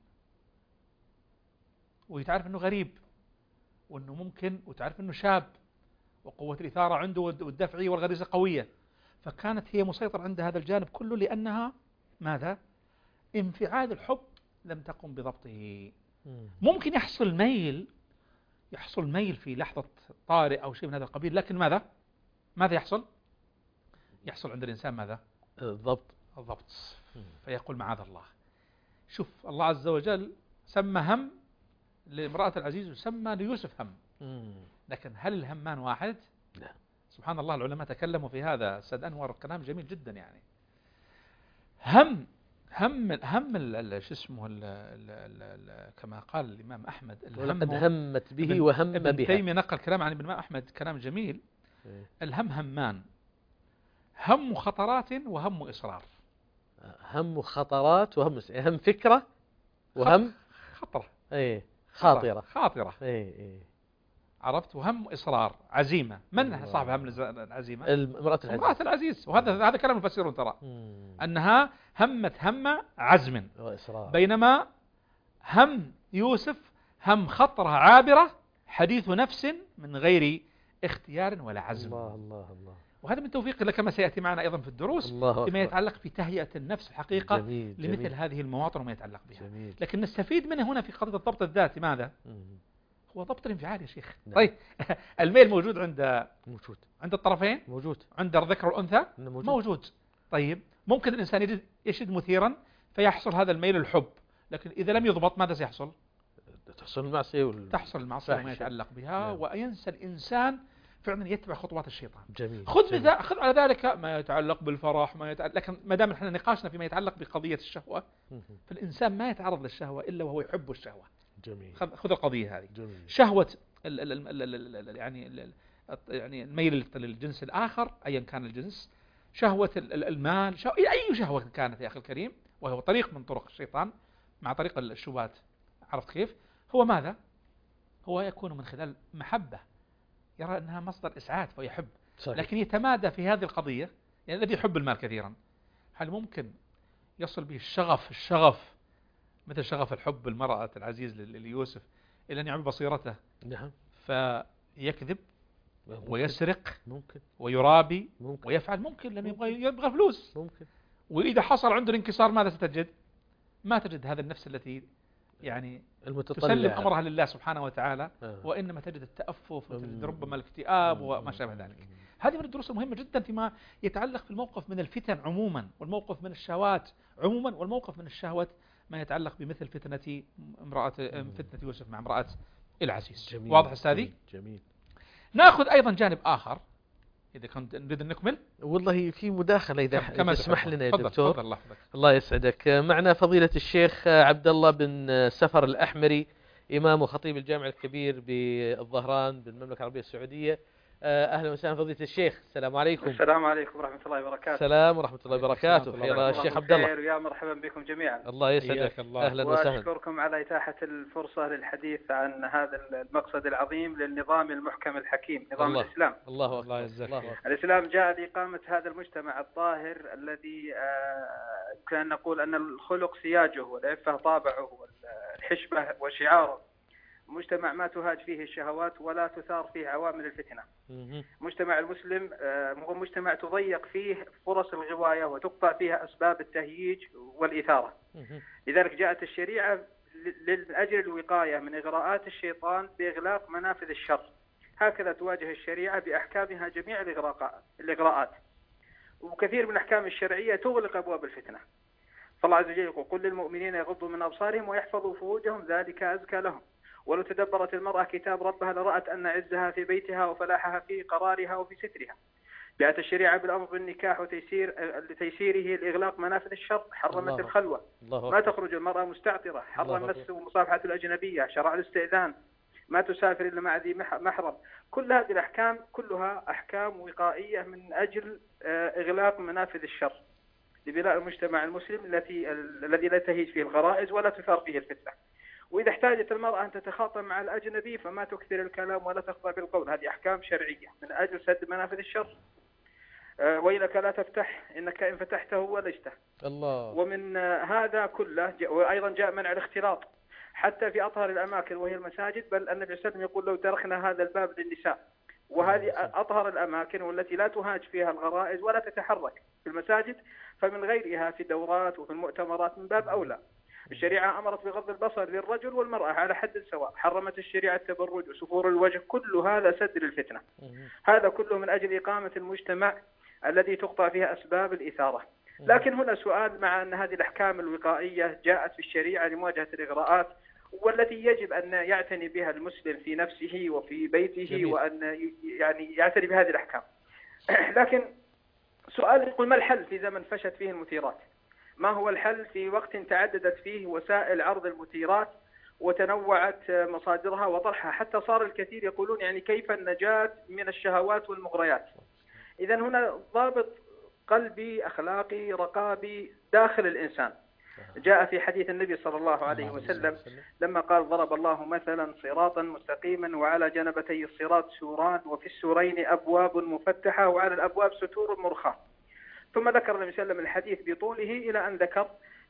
[SPEAKER 3] وتعرف أنه غريب وأنه ممكن، وتعرف أنه شاب وقوة الإثارة عنده والدفعية والغريزة قوية. فكانت هي مسيطر عند هذا الجانب كله لأنها ماذا؟ انفعال الحب لم تقم بضبطه.
[SPEAKER 2] مم.
[SPEAKER 3] ممكن يحصل ميل يحصل ميل في لحظة طارئ أو شيء من هذا القبيل، لكن ماذا؟ ماذا يحصل؟ يحصل عند الإنسان ماذا؟
[SPEAKER 2] الضبط.
[SPEAKER 3] الضبط. فيقول معاذ الله. شوف الله عز وجل سمى هم لامرأة العزيز وسمى ليوسف هم،
[SPEAKER 2] مم.
[SPEAKER 3] لكن هل الهمان واحد؟
[SPEAKER 2] لا.
[SPEAKER 3] سبحان الله العلماء تكلموا في هذا. السيد أنور كلام جميل جدا يعني. هم هم هم ال- شو اسمه ال ال ال ال كما قال الإمام أحمد
[SPEAKER 2] ولقد همت به وهم
[SPEAKER 3] ابن
[SPEAKER 2] بها.
[SPEAKER 3] تيمية نقل كلام عن الإمام أحمد كلام جميل.
[SPEAKER 2] إيه.
[SPEAKER 3] الهم همان، هم خطرات وهم إصرار.
[SPEAKER 2] هم خطرات وهم هم فكرة وهم
[SPEAKER 3] خطرة
[SPEAKER 2] ايه خاطرة
[SPEAKER 3] خاطرة
[SPEAKER 2] إيه إيه.
[SPEAKER 3] عرفت، وهم إصرار، عزيمة. من
[SPEAKER 2] الله.
[SPEAKER 3] صاحب هم العزيمة؟
[SPEAKER 2] امرأة العزيز.
[SPEAKER 3] امرأة العزيز. وهذا هذا كلام المفسرون ترى،
[SPEAKER 2] مم.
[SPEAKER 3] أنها همت هم عزم،
[SPEAKER 2] وإصرار.
[SPEAKER 3] بينما هم يوسف هم خطرة عابرة، حديث نفس من غير اختيار ولا عزم.
[SPEAKER 2] الله الله الله.
[SPEAKER 3] وهذا من توفيق الله، كما سيأتي معنا أيضا في الدروس،
[SPEAKER 2] الله
[SPEAKER 3] فيما
[SPEAKER 2] أكبر.
[SPEAKER 3] يتعلق في تهيئة النفس الحقيقة
[SPEAKER 2] جميل
[SPEAKER 3] لمثل
[SPEAKER 2] جميل.
[SPEAKER 3] هذه المواطن وما يتعلق بها.
[SPEAKER 2] جميل.
[SPEAKER 3] لكن نستفيد منه هنا في قضية الضبط الذاتي. ماذا؟
[SPEAKER 2] مم.
[SPEAKER 3] هو ضبط الانفعال يا شيخ.
[SPEAKER 2] نعم.
[SPEAKER 3] طيب الميل موجود عند
[SPEAKER 2] موجود.
[SPEAKER 3] عند الطرفين،
[SPEAKER 2] موجود.
[SPEAKER 3] عند الذكر والأنثى
[SPEAKER 2] موجود.
[SPEAKER 3] موجود. طيب ممكن الإنسان يجد يشد مثيرا فيحصل هذا الميل الحب، لكن إذا لم يضبط ماذا سيحصل؟
[SPEAKER 2] تحصل المعصية وال...
[SPEAKER 3] تحصل المعصية وما يتعلق بها.
[SPEAKER 2] نعم.
[SPEAKER 3] وينسى الإنسان فعلا يتبع خطوات الشيطان.
[SPEAKER 2] جميل.
[SPEAKER 3] خذ
[SPEAKER 2] جميل.
[SPEAKER 3] مثال، خذ على ذلك ما يتعلق بالفرح، ما يتعلق، لكن ما دام احنا نقاشنا فيما يتعلق بقضية الشهوة،
[SPEAKER 2] مم.
[SPEAKER 3] فالإنسان ما يتعرض للشهوة إلا وهو يحب الشهوة.
[SPEAKER 2] جميل.
[SPEAKER 3] خذ خذ القضية هذه.
[SPEAKER 2] جميل.
[SPEAKER 3] شهوة ال ال ال ال ال ال يعني ال يعني الميل للجنس الآخر أيا كان الجنس، شهوة المال، شهوة أي شهوة كانت يا أخي الكريم، وهو طريق من طرق الشيطان مع طريق الشبهات. عرفت كيف؟ هو ماذا؟ هو يكون من خلال محبة، يرى أنها مصدر إسعاد فيحب.
[SPEAKER 2] صحيح.
[SPEAKER 3] لكن يتمادى في هذه القضية، يعني الذي يحب المال كثيرا، هل ممكن يصل به الشغف الشغف مثل شغف الحب المرأة العزيز ليوسف إلى أن يعمل بصيرته؟
[SPEAKER 2] نعم.
[SPEAKER 3] فيكذب
[SPEAKER 2] ممكن.
[SPEAKER 3] ويسرق
[SPEAKER 2] ممكن.
[SPEAKER 3] ويرابي
[SPEAKER 2] ممكن.
[SPEAKER 3] ويفعل، ممكن لأنه يبغى يبغى فلوس.
[SPEAKER 2] ممكن.
[SPEAKER 3] وإذا حصل عنده الانكسار ماذا ستجد؟ ما تجد هذا النفس التي يعني تسلم أمرها لله سبحانه وتعالى،
[SPEAKER 2] آه.
[SPEAKER 3] وإنما تجد التأفف وتجد ربما الاكتئاب وما شابه ذلك. هذه من الدروس المهمة جدا فيما يتعلق في الموقف من الفتن عموما، والموقف من الشهوات عموما، والموقف من الشهوات ما يتعلق بمثل فتنة امرأة فتنة يوسف مع امرأة العزيز.
[SPEAKER 2] جميل.
[SPEAKER 3] واضح أستاذي؟
[SPEAKER 2] جميل.
[SPEAKER 3] نأخذ أيضا جانب آخر إذا كنت نريد أن نكمل.
[SPEAKER 2] والله في مداخلة إذا
[SPEAKER 3] كما
[SPEAKER 2] تسمح لنا يا
[SPEAKER 3] فضل
[SPEAKER 2] دكتور.
[SPEAKER 3] فضل الله,
[SPEAKER 2] الله يسعدك. معنا فضيلة الشيخ عبد الله بن سفر الأحمري، إمام وخطيب الجامع الكبير بالظهران بالمملكة العربية السعودية. أهلا وسهلا فضيلة الشيخ. السلام عليكم.
[SPEAKER 4] السلام عليكم ورحمة الله وبركاته.
[SPEAKER 2] السلام ورحمة الله وبركاته. خير الشيخ عبد الله.
[SPEAKER 4] ويا مرحبا بكم جميعا.
[SPEAKER 2] الله يسعدك.
[SPEAKER 3] الله.
[SPEAKER 2] أهلا وسهلا.
[SPEAKER 4] وأشكركم على إتاحة الفرصة للحديث عن هذا المقصد العظيم للنظام المحكم الحكيم، نظام
[SPEAKER 2] الله.
[SPEAKER 4] الإسلام.
[SPEAKER 2] الله
[SPEAKER 3] الله
[SPEAKER 2] أكبر. الله أكبر.
[SPEAKER 4] الإسلام جاء لإقامة هذا المجتمع الطاهر الذي يمكن أن نقول أن الخلق سياجه والعفة طابعه والحشمة وشعاره. مجتمع ما تهاج فيه الشهوات ولا تثار فيه عوامل الفتنة. مجتمع المسلم هو مجتمع تضيق فيه فرص الغواية وتقطع فيها أسباب التهييج والإثارة. لذلك جاءت الشريعة لأجل الوقاية من إغراءات الشيطان بإغلاق منافذ الشر. هكذا تواجه الشريعة بأحكامها جميع الإغراءات. وكثير من الأحكام الشرعية تغلق أبواب الفتنة. فالله عز وجل يقول: قل للمؤمنين يغضوا من أبصارهم ويحفظوا فروجهم ذلك أزكى لهم. ولو تدبرت المرأة كتاب ربها لرأت أن عزها في بيتها وفلاحها في قرارها وفي سترها. جاءت الشريعة بالأمر بالنكاح وتيسير لتيسيره لإغلاق منافذ الشر. حرمت الله. الخلوة. الله ما تخرج المرأة مستعطرة. حرم المس ومصافحة الأجنبية. شرع الاستئذان. ما تسافر إلا مع ذي محرم. كل هذه الأحكام كلها أحكام وقائية من أجل إغلاق منافذ الشر لبناء المجتمع المسلم التي الذي لا تهيج فيه الغرائز ولا تثار فيه الفتنة. وإذا احتاجت المرأة أن تتخاطب مع الأجنبي فما تكثر الكلام ولا تخضع بالقول. هذه أحكام شرعية من أجل سد منافذ الشر. أه ويلك لا تفتح إنك إن فتحته ولجته. الله. ومن هذا كله وأيضا جاء منع الاختلاط حتى في أطهر الأماكن وهي المساجد، بل النبي صلى الله عليه وسلم يقول: لو تركنا هذا الباب للنساء. وهذه أطهر الأماكن والتي لا تهاج فيها الغرائز ولا تتحرك في المساجد، فمن غيرها في الدورات وفي المؤتمرات من باب أولى. الشريعة أمرت بغض البصر للرجل والمرأة على حد سواء. حرمت الشريعة التبرج وسفور الوجه، كل هذا سد للفتنة. هذا كله من أجل إقامة المجتمع الذي تقطع فيها أسباب الإثارة. لكن هنا سؤال: مع أن هذه الأحكام الوقائية جاءت في الشريعة لمواجهة الإغراءات والتي يجب أن يعتني بها المسلم في نفسه وفي بيته جميل. وأن يعني يعتني بهذه الأحكام. لكن سؤال يقول: ما الحل في زمن فشت فيه المثيرات؟ ما هو الحل في وقت تعددت فيه وسائل عرض المثيرات وتنوعت مصادرها وطرحها، حتى صار الكثير يقولون يعني كيف النجاة من الشهوات والمغريات؟ إذن هنا ضابط قلبي أخلاقي رقابي داخل الإنسان. جاء في حديث النبي صلى الله عليه وسلم لما قال ضرب الله مثلا صراطا مستقيما وعلى جنبتي الصراط سوران وفي السورين أبواب مفتحة وعلى الأبواب ستور مرخاة. ثم ذكر النبي صلى الله عليه وسلم الحديث بطوله إلى أن ذكر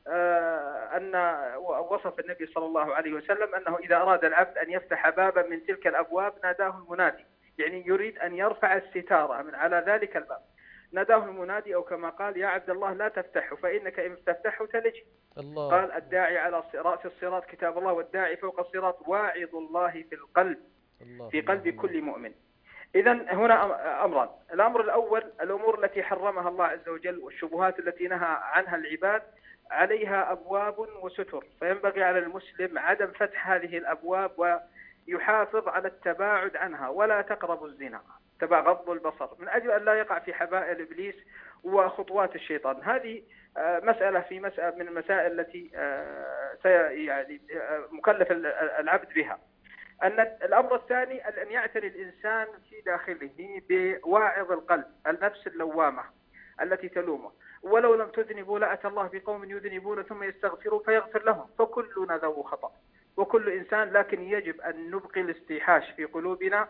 [SPEAKER 4] أن وصف النبي صلى الله عليه وسلم أنه إذا أراد العبد أن يفتح بابا من تلك الأبواب ناداه المنادي، يعني يريد أن يرفع الستارة من على ذلك الباب، ناداه المنادي أو كما قال يا عبد الله لا تفتحه فإنك إن تفتحه تلج.
[SPEAKER 2] الله. قال
[SPEAKER 4] الداعي على رأس الصراط كتاب الله والداعي فوق الصراط واعظ الله في القلب الله في قلب الله. كل مؤمن. إذن هنا أمران، الأمر الأول الأمور التي حرمها الله عز وجل والشبهات التي نهى عنها العباد عليها أبواب وستر، فينبغي على المسلم عدم فتح هذه الأبواب ويحافظ على التباعد عنها. ولا تقربوا الزنا، تبع غض البصر، من أجل أن لا يقع في حبائل إبليس وخطوات الشيطان. هذه مسألة في مسألة من المسائل التي يعني مكلف العبد بها. أن الأمر الثاني أن يعتني الإنسان في داخله بواعظ القلب، النفس اللوامة التي تلومه. ولو لم تذنبوا لأتى الله بقوم يذنبون ثم يستغفروا فيغفر لهم، فكلنا ذو خطأ وكل إنسان، لكن يجب أن نبقي الاستيحاش في قلوبنا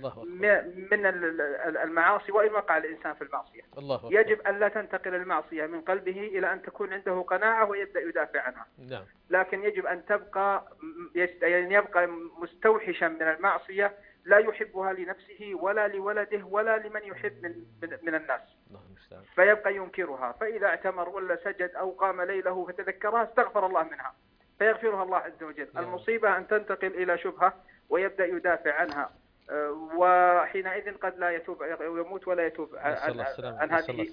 [SPEAKER 4] من المعاصي وإن وقع الإنسان في المعصية. يجب أن لا تنتقل المعصية من قلبه إلى أن تكون عنده قناعة ويبدأ يدافع عنها. لكن يجب أن تبقى يعني يبقى مستوحشا من المعصية، لا يحبها لنفسه ولا لولده ولا لمن يحب من, من الناس، فيبقى ينكرها. فإذا اعتمر ولا سجد أو قام ليله فتذكرها استغفر الله منها فيغفرها الله عز وجل. المصيبة أن تنتقل إلى شبهة ويبدأ يدافع عنها، وحينئذ قد لا يتوب ويموت ولا يتوب عن, عن هذه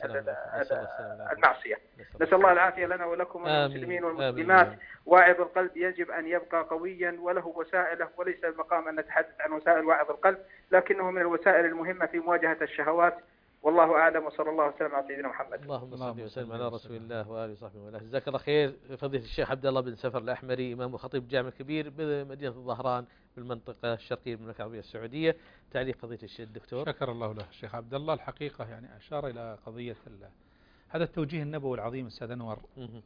[SPEAKER 4] المعصية. نسأل الله العافية لنا ولكم والمسلمين والمسلمات. واعظ القلب يجب أن يبقى قويا وله وسائله، وليس المقام أن نتحدث عن وسائل واعظ القلب، لكنه من الوسائل المهمة في مواجهة الشهوات. والله أعلم، وصلى الله وسلم على سيدنا محمد.
[SPEAKER 2] اللهم صل وسلم على رسول الله وآله وصحبه وله. جزاك الله خير فضيلة الشيخ عبد الله بن سفر الأحمري، إمام وخطيب جامع كبير بمدينة الظهران بالمنطقة الشرقية من المملكة العربية السعودية. تعليق فضيلة الشيخ الدكتور.
[SPEAKER 3] شكر الله له الشيخ عبد الله. الحقيقة يعني أشار إلى قضية هذا التوجيه النبوي العظيم أستاذ أنور،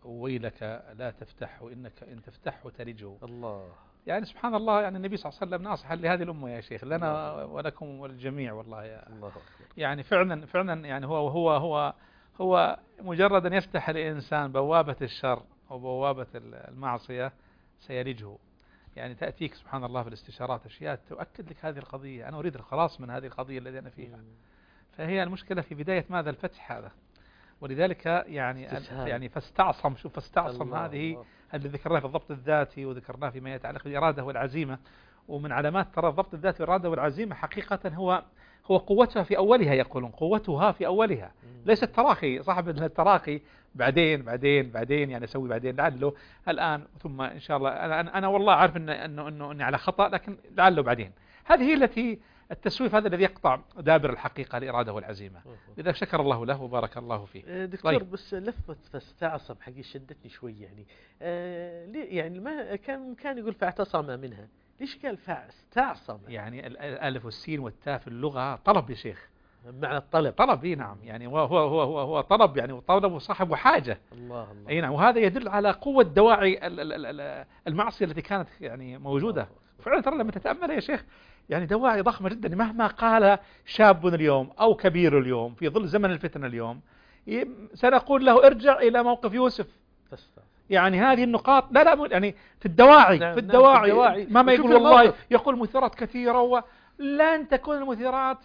[SPEAKER 3] ويلك لا تفتح وإنك إن تفتحه تلجه.
[SPEAKER 2] الله.
[SPEAKER 3] يعني سبحان الله، يعني النبي صلى الله عليه وسلم ناصحا لهذه الأمة يا شيخ، لنا ولكم والجميع والله يا الله. يعني فعلا فعلا يعني هو هو هو هو مجرد أن يفتح الإنسان بوابة الشر أو بوابة المعصية سيلجه. يعني تأتيك سبحان الله في الاستشارات أشياء تؤكد لك هذه القضية، أنا أريد الخلاص من هذه القضية التي أنا فيها. فهي المشكلة في بداية ماذا الفتح هذا، ولذلك يعني يعني فاستعصم. شوف فاستعصم هذه اللي ذكرناه في الضبط الذاتي وذكرناه فيما يتعلق بالإرادة والعزيمة. ومن علامات ترى الضبط الذاتي والإرادة والعزيمة حقيقة هو هو قوتها في أولها، يقولون قوتها في أولها، ليس التراخي. صاحب التراخي بعدين بعدين بعدين يعني أسوي بعدين لعله الآن ثم إن شاء الله. أنا أنا والله عارف إن إنه إنه إني على خطأ، لكن لعله بعدين. هذه هي التي التسويف هذا الذي يقطع دابر الحقيقة الإرادة والعزيمة. لذا شكر الله له وبارك الله فيه.
[SPEAKER 2] دكتور طيب. بس لفظة فاستعصم حقيقة شدتني شوي يعني. آه ليه يعني ما كان كان يقول فاعتصم منها، ليش قال فاستعصم؟
[SPEAKER 3] يعني الألف والسين والتاء في اللغة طلب يا شيخ،
[SPEAKER 2] معنى الطلب.
[SPEAKER 3] طلب اي نعم، يعني هو هو هو هو, هو طلب يعني، وطلب صاحب حاجة.
[SPEAKER 2] الله الله.
[SPEAKER 3] اي نعم، وهذا يدل على قوة دواعي المعصية التي كانت يعني موجودة. فعلا ترى لما تتأمل يا شيخ يعني دواعي ضخمة جدا. مهما قال شاب اليوم أو كبير اليوم في ظل زمن الفتنة اليوم، سنقول له ارجع إلى موقف يوسف. يعني هذه النقاط لا لا يعني في الدواعي نعم في الدواعي, نعم الدواعي. ما ما يقول والله يقول مثيرات كثيرة، ولن تكون المثيرات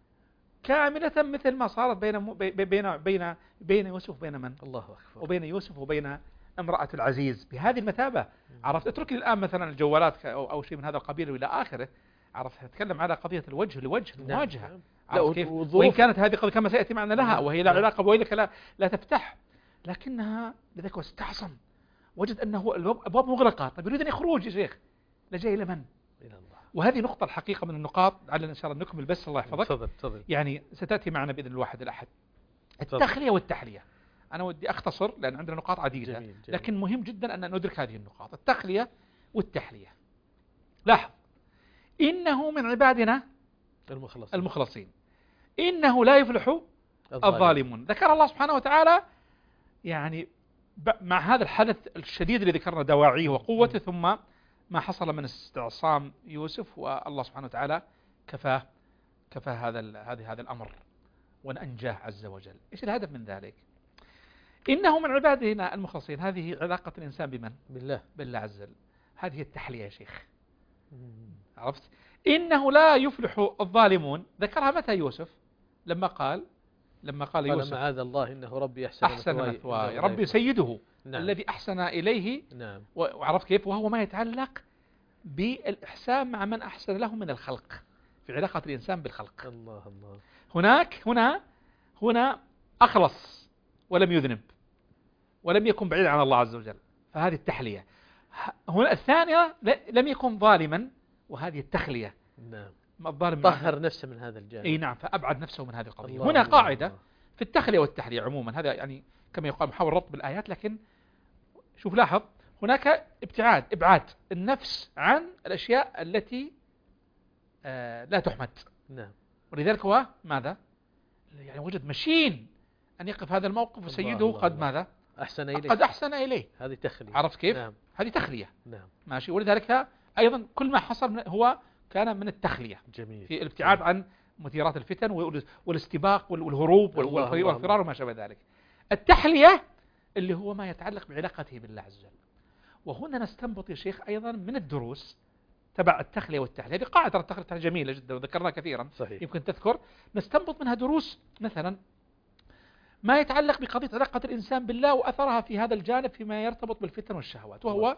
[SPEAKER 3] كاملة مثل ما صارت بين بين بين بين يوسف وبين من؟
[SPEAKER 2] الله أكبر.
[SPEAKER 3] وبين يوسف وبين امرأة العزيز بهذه المثابة. عرفت؟ اترك لي الآن مثلا الجوالات أو, أو شيء من هذا القبيل وإلى آخره. عرفت؟ أتكلم على قضية الوجه لوجه المواجهة. نعم. كيف؟ وإن كانت هذه قضية كما سيأتي معنا لها وهي لا علاقة بويلك لا, لا تفتح، لكنها لذلك واستعصم وجد أنه الأبواب مغلقة. طيب يريد أن يخرج يا شيخ، لجأ إلى من؟ إلى الله. وهذه نقطة الحقيقة من النقاط على إن شاء الله نكمل بس الله يحفظك.
[SPEAKER 2] تفضل تفضل.
[SPEAKER 3] يعني ستأتي معنا بإذن الواحد الأحد. التخلية والتحلية. أنا ودي أختصر لأن عندنا نقاط عديدة. جميل جميل. لكن مهم جدا أن ندرك هذه النقاط، التخلية والتحلية. لاحظ، إنه من عبادنا
[SPEAKER 2] المخلصين,
[SPEAKER 3] المخلصين. إنه لا يفلح الظالمون. ذكر الله سبحانه وتعالى يعني مع هذا الحدث الشديد اللي ذكرنا دواعيه وقوته، ثم ما حصل من استعصام يوسف، والله سبحانه وتعالى كفاه كفاه هذا هذا هذا الأمر وأنجاه عز وجل. إيش الهدف من ذلك؟ إنه من عبادنا المخلصين. هذه علاقة الإنسان بمن؟
[SPEAKER 2] بالله
[SPEAKER 3] بالله عز وجل. هذه التحلية يا شيخ. عرفت؟ إنه لا يفلح الظالمون. ذكرها متى يوسف؟ لما قال لما قال, قال يوسف
[SPEAKER 2] معاذ الله إنه ربي أحسن,
[SPEAKER 3] أحسن مثواي، ربي سيده. نعم. الذي أحسن إليه.
[SPEAKER 2] نعم.
[SPEAKER 3] وعرفت كيف؟ وهو ما يتعلق بالإحسان مع من أحسن له من الخلق، في علاقة الإنسان بالخلق.
[SPEAKER 2] الله الله.
[SPEAKER 3] هناك هنا هنا أخلص ولم يذنب ولم يكن بعيد عن الله عز وجل، فهذه التحلية. هنا الثانية لم يكن ظالما، وهذه التخلية.
[SPEAKER 2] نعم.
[SPEAKER 3] الظالم
[SPEAKER 2] طهر نفسه من هذا الجانب.
[SPEAKER 3] اي نعم، فأبعد نفسه من هذه القضية.
[SPEAKER 2] الله
[SPEAKER 3] هنا
[SPEAKER 2] الله
[SPEAKER 3] قاعدة
[SPEAKER 2] الله.
[SPEAKER 3] في التخلية والتحلية عموما، هذا يعني كما يقال محاول ربط بالآيات، لكن شوف لاحظ هناك ابتعاد إبعاد النفس عن الأشياء التي آه لا تحمد.
[SPEAKER 2] نعم.
[SPEAKER 3] ولذلك هو ماذا؟ يعني وجد مشين أن يقف هذا الموقف وسيده قد ماذا؟
[SPEAKER 2] أحسن إليه.
[SPEAKER 3] قد أحسن إليه.
[SPEAKER 2] هذه تخلية.
[SPEAKER 3] عرفت كيف؟
[SPEAKER 2] نعم.
[SPEAKER 3] هذه تخلية.
[SPEAKER 2] نعم.
[SPEAKER 3] ماشي. ولذلك أيضا كل ما حصل هو كان من التخلية.
[SPEAKER 2] جميل.
[SPEAKER 3] في الابتعاد جميل. عن مثيرات الفتن والاستباق والهروب والفرار وما شابه ذلك. التحلية اللي هو ما يتعلق بعلاقته بالله عز وجل. وهنا نستنبط يا شيخ أيضا من الدروس تبع التخلية والتحلية. هذه قاعدة التخلية جميلة جدا وذكرناها كثيرا.
[SPEAKER 2] صحيح.
[SPEAKER 3] يمكن تذكر. نستنبط منها دروس، مثلا ما يتعلق بقضية علاقة الإنسان بالله وأثرها في هذا الجانب فيما يرتبط بالفتن والشهوات، وهو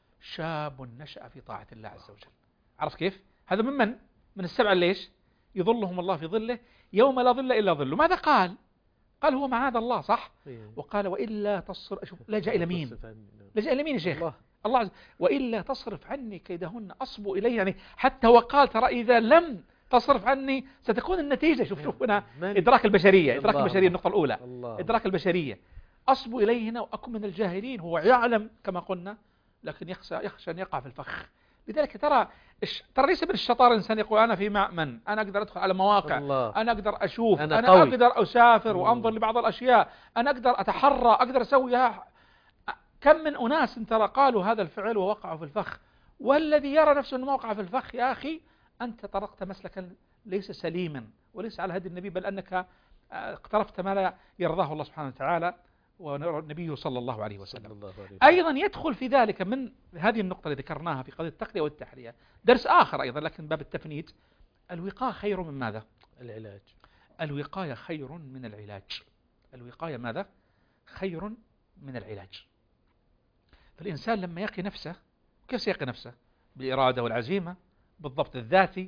[SPEAKER 3] شاب نشأ في طاعة الله عز وجل. عرف كيف؟ هذا ممن من السبعة ليش يظلهم الله في ظله يوم لا ظل إلا ظله. ماذا قال؟ قال هو معاذ الله، صح؟ وقال وإلا تصرف. شوف لجأ إلى مين؟ لجأ إلى مين يا شيخ؟ الله. الله عز... وإلا تصرف عني كيدهن أصب إليه. يعني حتى وقال ترى إذا لم تصرف عني ستكون النتيجة. شوف شوف هنا إدراك البشرية. إدراك البشرية النقطة الأولى. الله. إدراك البشرية. أصب إليه هنا وأكون من الجاهلين. هو يعلم كما قلنا، لكن يخشى يخشى أن يقع في الفخ. لذلك ترى ترى ليس من الشطارة الإنسان يقول أنا في مأمن، أنا أقدر أدخل على مواقع، الله. أنا أقدر أشوف، أنا, أنا أقدر أسافر وأنظر لبعض الأشياء، أنا أقدر أتحرى، أقدر أسويها. كم من أناس ترى قالوا هذا الفعل ووقعوا في الفخ. والذي يرى نفسه أنه وقع في الفخ يا أخي أنت طرقت مسلكا ليس سليما وليس على هدي النبي، بل أنك اقترفت ما لا يرضاه الله سبحانه وتعالى ونبيه صلى الله عليه وسلم. الله عليه وسلم. أيضا يدخل في ذلك من هذه النقطة اللي ذكرناها في قضية التقلية والتحلية درس آخر أيضا، لكن باب التفنيد. الوقاية خير من ماذا؟
[SPEAKER 2] العلاج.
[SPEAKER 3] الوقاية خير من العلاج. الوقاية ماذا؟ خير من العلاج. فالإنسان لما يقي نفسه، كيف سيقي نفسه؟ بالإرادة والعزيمة، بالضبط الذاتي،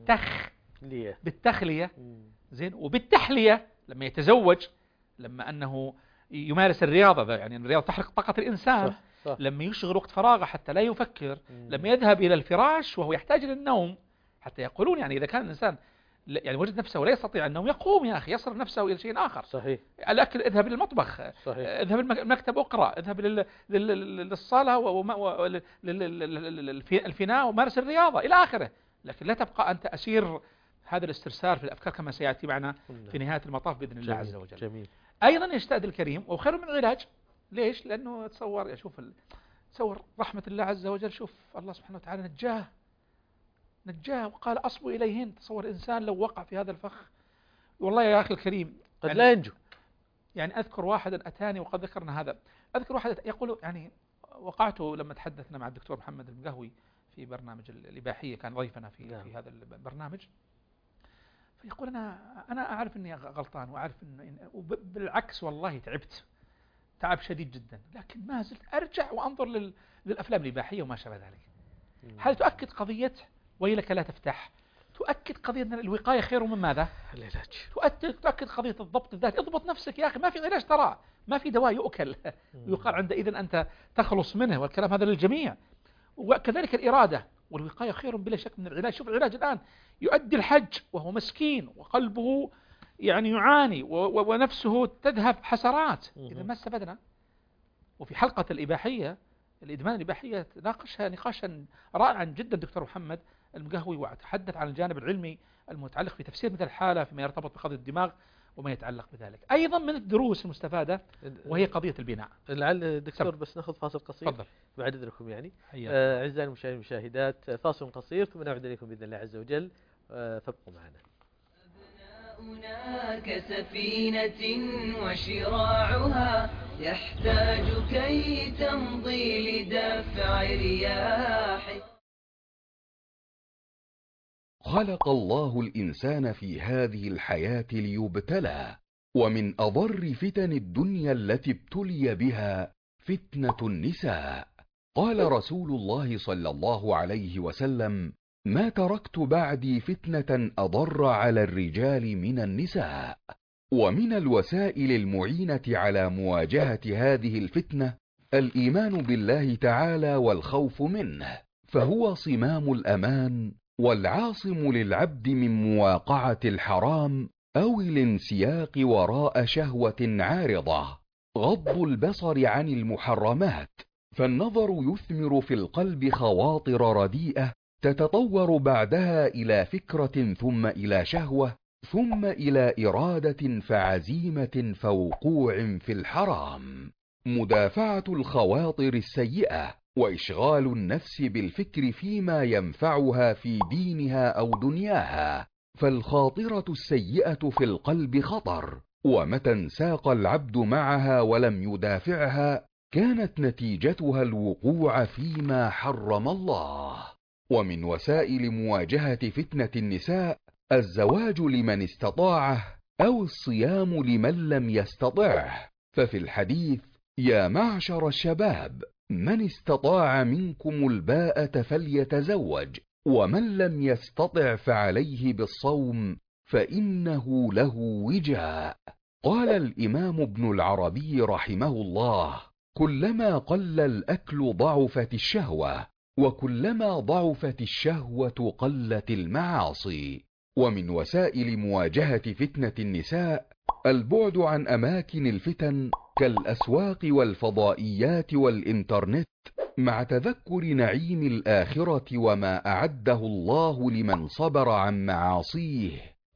[SPEAKER 3] بالتخلية بالتخلية زين، وبالتحلية لما يتزوج، لما أنه يمارس الرياضة، يعني الرياضة تحرق طاقة الإنسان. صح صح. لما يشغل وقت فراغه حتى لا يفكر، مم. لما يذهب إلى الفراش وهو يحتاج للنوم، حتى يقولون يعني إذا كان الإنسان يعني وجد نفسه ولا يستطيع النوم يقوم يا أخي يصرف نفسه إلى شيء آخر. صحيح. الأكل اذهب إلى المطبخ. صحيح. اذهب المكتب اقرأ، اذهب للصالة والفناء ومارس الرياضة إلى آخره. لكن لا تبقى أنت أسير هذا الاسترسال في الأفكار كما سيأتي معنا في نهاية المطاف بإذن الله عز وجل. جميل. أيضا يشتهد الكريم وخير من العلاج. ليش؟ لأنه تصور شوف تصور رحمة الله عز وجل. شوف الله سبحانه وتعالى نجاه نجاه وقال أصبوا إليهن. تصور إنسان لو وقع في هذا الفخ والله يا أخي الكريم
[SPEAKER 2] قد يعني لا ينجو.
[SPEAKER 3] يعني أذكر واحدا أتاني وقد ذكرنا هذا. أذكر واحد يقول يعني وقعت لما تحدثنا مع الدكتور محمد المقهوي في برنامج الإباحية، كان ضيفنا في نعم. في هذا البرنامج. فيقول أنا أنا أعرف إني غلطان وأعرف إن بالعكس والله تعبت تعب شديد جدا، لكن ما زلت أرجع وأنظر لل... للأفلام الإباحية وما شابه ذلك. هل تؤكد قضية ويلك لا تفتح؟ تؤكد قضية أن الوقاية خير من ماذا؟ العلاج. تؤكد تؤكد قضية الضبط الذاتي. اضبط نفسك يا أخي، ما في علاج ترى، ما في دواء يؤكل ويقال عندئذ أنت تخلص منه، والكلام هذا للجميع. وكذلك الإرادة والوقاية خير بلا شك من العلاج. شوف العلاج الآن يؤدي الحج وهو مسكين وقلبه يعني يعاني ونفسه تذهب حسرات. إذا ما استفدنا. وفي حلقة الإباحية الإدمان الإباحية ناقشها نقاشا رائعا جدا دكتور محمد المقهوي، وتحدث عن الجانب العلمي المتعلق في تفسير مثل الحالة فيما يرتبط بقضية الدماغ وما يتعلق بذلك. أيضا من الدروس المستفادة وهي قضية البناء.
[SPEAKER 2] لعل دكتور بس ناخذ فاصل قصير.
[SPEAKER 3] تفضل.
[SPEAKER 2] بعد إذنكم يعني.
[SPEAKER 3] آه
[SPEAKER 2] أعزائي المشاهدين والمشاهدات، فاصل قصير ثم نعود إليكم بإذن الله عز وجل، آه فابقوا معنا.
[SPEAKER 1] أبناؤنا كسفينة وشراعها يحتاج كي تمضي لدفع رياح.
[SPEAKER 5] خلق الله الإنسان في هذه الحياة ليبتلى، ومن أضر فتن الدنيا التي ابتلي بها فتنة النساء. قال رسول الله صلى الله عليه وسلم: ما تركت بعدي فتنة أضر على الرجال من النساء. ومن الوسائل المعينة على مواجهة هذه الفتنة الإيمان بالله تعالى والخوف منه، فهو صمام الأمان والعاصم للعبد من مواقعة الحرام أو الانسياق وراء شهوة عارضة. غض البصر عن المحرمات، فالنظر يثمر في القلب خواطر رديئة تتطور بعدها إلى فكرة ثم إلى شهوة ثم إلى إرادة فعزيمة فوقوع في الحرام. مدافعة الخواطر السيئة وإشغال النفس بالفكر فيما ينفعها في دينها أو دنياها. فالخاطرة السيئة في القلب خطر، ومتى انساق العبد معها ولم يدافعها كانت نتيجتها الوقوع فيما حرم الله. ومن وسائل مواجهة فتنة النساء الزواج لمن استطاعه أو الصيام لمن لم يستطعه. ففي الحديث: يا معشر الشباب، من استطاع منكم الباءة فليتزوج، ومن لم يستطع فعليه بالصوم فإنه له وجاء. قال الإمام ابن العربي رحمه الله: كلما قل الأكل ضعفت الشهوة، وكلما ضعفت الشهوة قلت المعاصي. ومن وسائل مواجهة فتنة النساء البعد عن أماكن الفتن كالأسواق والفضائيات والإنترنت، مع تذكر نعيم الآخرة وما أعده الله لمن صبر عن معاصيه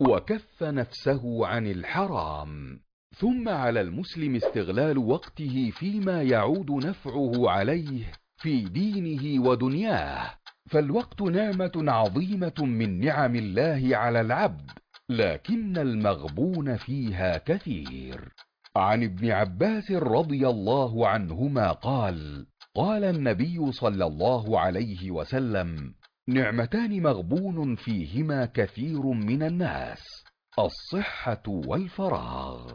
[SPEAKER 5] وكف نفسه عن الحرام. ثم على المسلم استغلال وقته فيما يعود نفعه عليه في دينه ودنياه، فالوقت نعمة عظيمة من نعم الله على العبد، لكن المغبون فيها كثير. عن ابن عباس رضي الله عنهما قال: قال النبي صلى الله عليه وسلم: نعمتان مغبون فيهما كثير من الناس، الصحة والفراغ.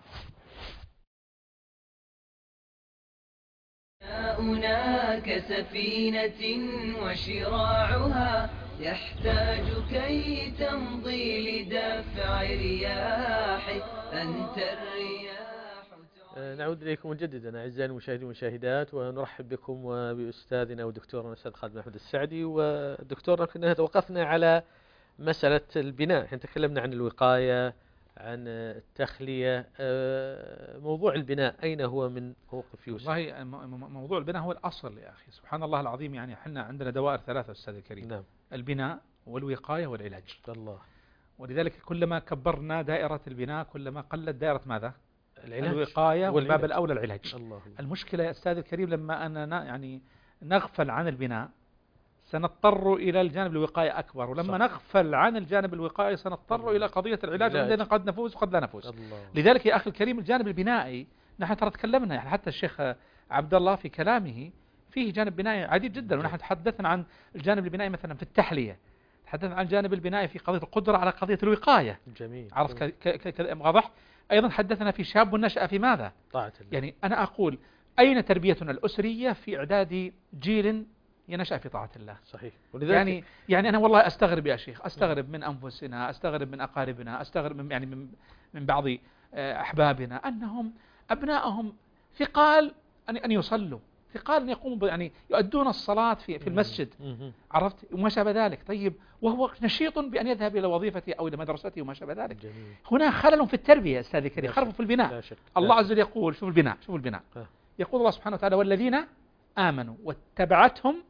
[SPEAKER 1] أبناؤنا كسفينة وشراعها يحتاج كي تمضي لدفع رياح. أنت الرياح.
[SPEAKER 2] نعود إليكم مجددا أعزائي المشاهدين والمشاهدات، ونرحب بكم وبأستاذنا ودكتورنا الأستاذ خالد محمود السعدي. ودكتورنا كنا توقفنا على مسألة البناء، احنا تكلمنا عن الوقاية، عن التخلية. موضوع البناء أين هو من موقف يوسف؟
[SPEAKER 3] والله موضوع البناء هو الأصل يا أخي، سبحان الله العظيم. يعني احنا عندنا دوائر ثلاثة أستاذ الكريم.
[SPEAKER 2] نعم.
[SPEAKER 3] البناء والوقاية والعلاج.
[SPEAKER 2] الله.
[SPEAKER 3] ولذلك كلما كبرنا دائرة البناء كلما قلت دائرة ماذا؟
[SPEAKER 2] العلاج.
[SPEAKER 3] الوقاية والباب الأولى العلاج.
[SPEAKER 2] الله.
[SPEAKER 3] المشكلة يا أستاذ الكريم لما أننا يعني نغفل عن البناء سنضطر إلى الجانب الوقائي أكبر، ولما صح. نغفل عن الجانب الوقائي سنضطر الله. إلى قضية العلاج عندنا قد نفوز وقد لا نفوز. الله. لذلك يا أخي الكريم الجانب البنائي نحن ترى تكلمنا، يعني حتى الشيخ عبد الله في كلامه فيه جانب بنائي عديد جدا، ونحن تحدثنا عن الجانب البنائي مثلا في التحلية، تحدثنا عن الجانب البنائي في قضية القدرة على قضية الوقاية.
[SPEAKER 2] جميل.
[SPEAKER 3] عرفت كذا واضح؟ أيضا حدثنا في شاب نشأ في ماذا؟
[SPEAKER 2] طاعة الله.
[SPEAKER 3] يعني أنا أقول أين تربيتنا الأسرية في إعداد جيل ينشأ في طاعة الله؟
[SPEAKER 2] صحيح.
[SPEAKER 3] يعني يعني أنا والله أستغرب يا شيخ، أستغرب من أنفسنا، أستغرب من أقاربنا، أستغرب من يعني من من بعض أحبابنا أنهم أبنائهم ثقال أن أن يصلوا، ثقال أن يقوموا يعني يؤدون الصلاة في في المسجد، عرفت وما شابه ذلك. طيب وهو نشيط بأن يذهب إلى وظيفته أو إلى مدرسته وما شابه ذلك. جميل. هنا خلل في التربية أستاذ الكريم، خلل في البناء. لا شك. الله عز وجل يقول شوفوا البناء، شوفوا البناء. يقول الله سبحانه وتعالى: والذين آمنوا واتبعتهم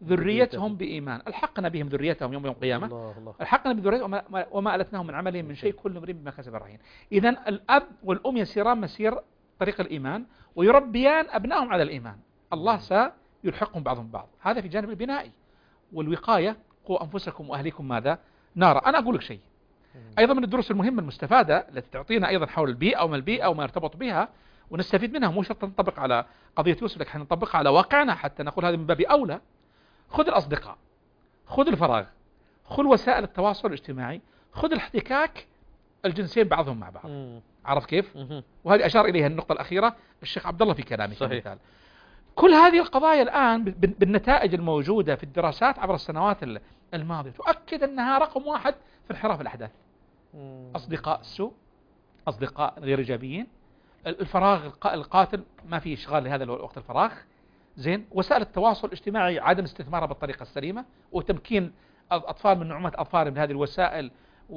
[SPEAKER 3] ذريتهم بإيمان ألحقنا بهم ذريتهم يوم يوم القيامة.
[SPEAKER 2] الله الله.
[SPEAKER 3] ألحقنا بذريتهم وما, وما ألتناهم من عملهم من شيء كل امرئ بما كسب رهين. إذن الأب والأم يسيران مسير طريق الإيمان ويربيان أبنائهم على الإيمان. الله سيلحقهم بعضهم بعض. هذا في جانب البنائي. والوقاية قوا أنفسكم وأهليكم ماذا؟ نارا. أنا أقول لك شيء أيضا من الدروس المهمة المستفادة التي تعطينا أيضا حول البيئة وما البيئة وما يرتبط بها ونستفيد منها، مو شرط تنطبق على قضية يوسف لكن نطبقها على واقعنا حتى نقول هذا من باب أولى. خذ الأصدقاء، خذ الفراغ، خذ وسائل التواصل الاجتماعي، خذ الاحتكاك الجنسين بعضهم مع بعض. مم. عرف كيف؟ مم. وهذه أشار إليها النقطة الأخيرة الشيخ عبد الله في كلامه. صحيح. كل هذه القضايا الآن بالنتائج الموجودة في الدراسات عبر السنوات الماضية تؤكد أنها رقم واحد في انحراف الأحداث. مم. أصدقاء السوء، أصدقاء غير إيجابيين، الفراغ القاتل، ما في إشغال لهذا الوقت الفراغ. زين. وسائل التواصل الاجتماعي عدم استثمارها بالطريقة السليمة وتمكين الأطفال من نعومة أظفارهم بهذه الوسائل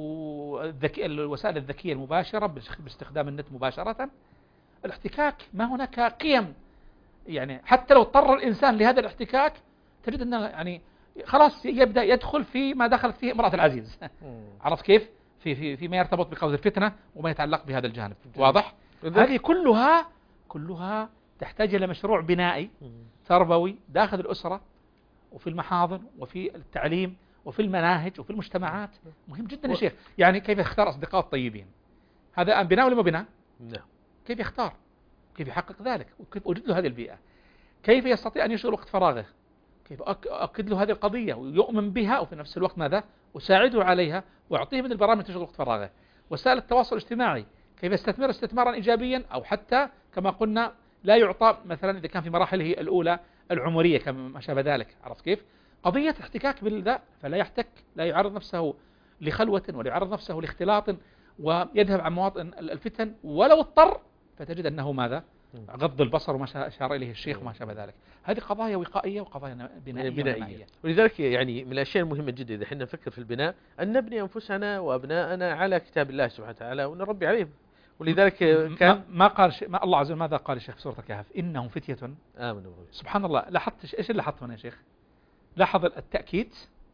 [SPEAKER 3] والذكي الوسائل الذكية المباشرة باستخدام النت مباشرة. الاحتكاك، ما هناك قيم، يعني حتى لو اضطر الإنسان لهذا الاحتكاك تجد أنه يعني خلاص يبدأ يدخل في ما دخلت فيه امرأة العزيز. عرف كيف؟ في في فيما يرتبط بقضية الفتنة وما يتعلق بهذا الجانب. واضح؟ هذه كلها كلها تحتاج إلى مشروع بنائي تربوي داخل الأسرة وفي المحاضن وفي التعليم وفي المناهج وفي المجتمعات. مهم جدا يا شيخ. يعني كيف يختار أصدقاء الطيبين؟ هذا الآن بناء ولا ما بناء؟ نعم. كيف يختار؟ كيف يحقق ذلك؟ وكيف أوجد له هذه البيئة؟ كيف يستطيع أن يشغل وقت فراغه؟ كيف أؤكد له هذه القضية ويؤمن بها وفي نفس الوقت ماذا؟ أساعده عليها وأعطيه من البرامج تشغل وقت فراغه. وسائل التواصل الاجتماعي كيف يستثمر استثمارا إيجابيا أو حتى كما قلنا لا يعطى مثلا إذا كان في مراحله الأولى العمرية كما شابه ذلك. عرفت كيف؟ قضية احتكاك بالذات فلا يحتك، لا يعرض نفسه لخلوة ولا يعرض نفسه لاختلاط ويذهب عن مواطن الفتن ولو اضطر فتجد أنه ماذا؟ غض البصر وما أشار إليه الشيخ وما شابه ذلك. هذه قضايا وقائية وقضايا بنائية, بنائية.
[SPEAKER 2] ولذلك يعني من الأشياء المهمة جدا إذا حنا نفكر في البناء أن نبني أنفسنا وأبناءنا على كتاب الله سبحانه وتعالى ونربي عليهم. ولذلك كان
[SPEAKER 3] ما قال شيء، ما الله عز وجل ماذا قال الشيخ في سورة الكهف؟ إنهم فتية آمنوا. سبحان الله. لاحظت إيش اللي حط هنا يا شيخ؟ لاحظ التأكيد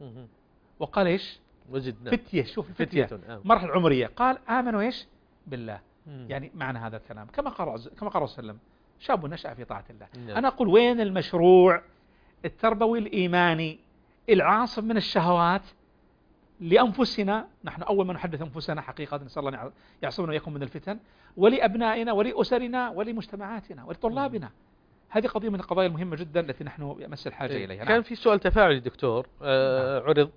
[SPEAKER 3] وقال إيش؟
[SPEAKER 2] وزدنا
[SPEAKER 3] فتية. شوف الفتية مرحلة العمرية. قال آمنوا إيش؟ بالله. مم. يعني معنى هذا الكلام كما قال كما قال صلى الله عليه وسلم شاب نشأ في طاعة الله. نعم. أنا أقول وين المشروع التربوي الإيماني العاصم من الشهوات لأنفسنا؟ نحن أول ما نحدث أنفسنا حقيقة نسأل الله أن يعصمنا ويكون من الفتن، ولأبنائنا ولأسرنا ولمجتمعاتنا ولطلابنا. مم. هذه قضية من القضايا المهمة جدا التي نحن يمس الحاجة إيه. إليها.
[SPEAKER 2] كان نعم. في سؤال تفاعلي دكتور آه نعم. عرض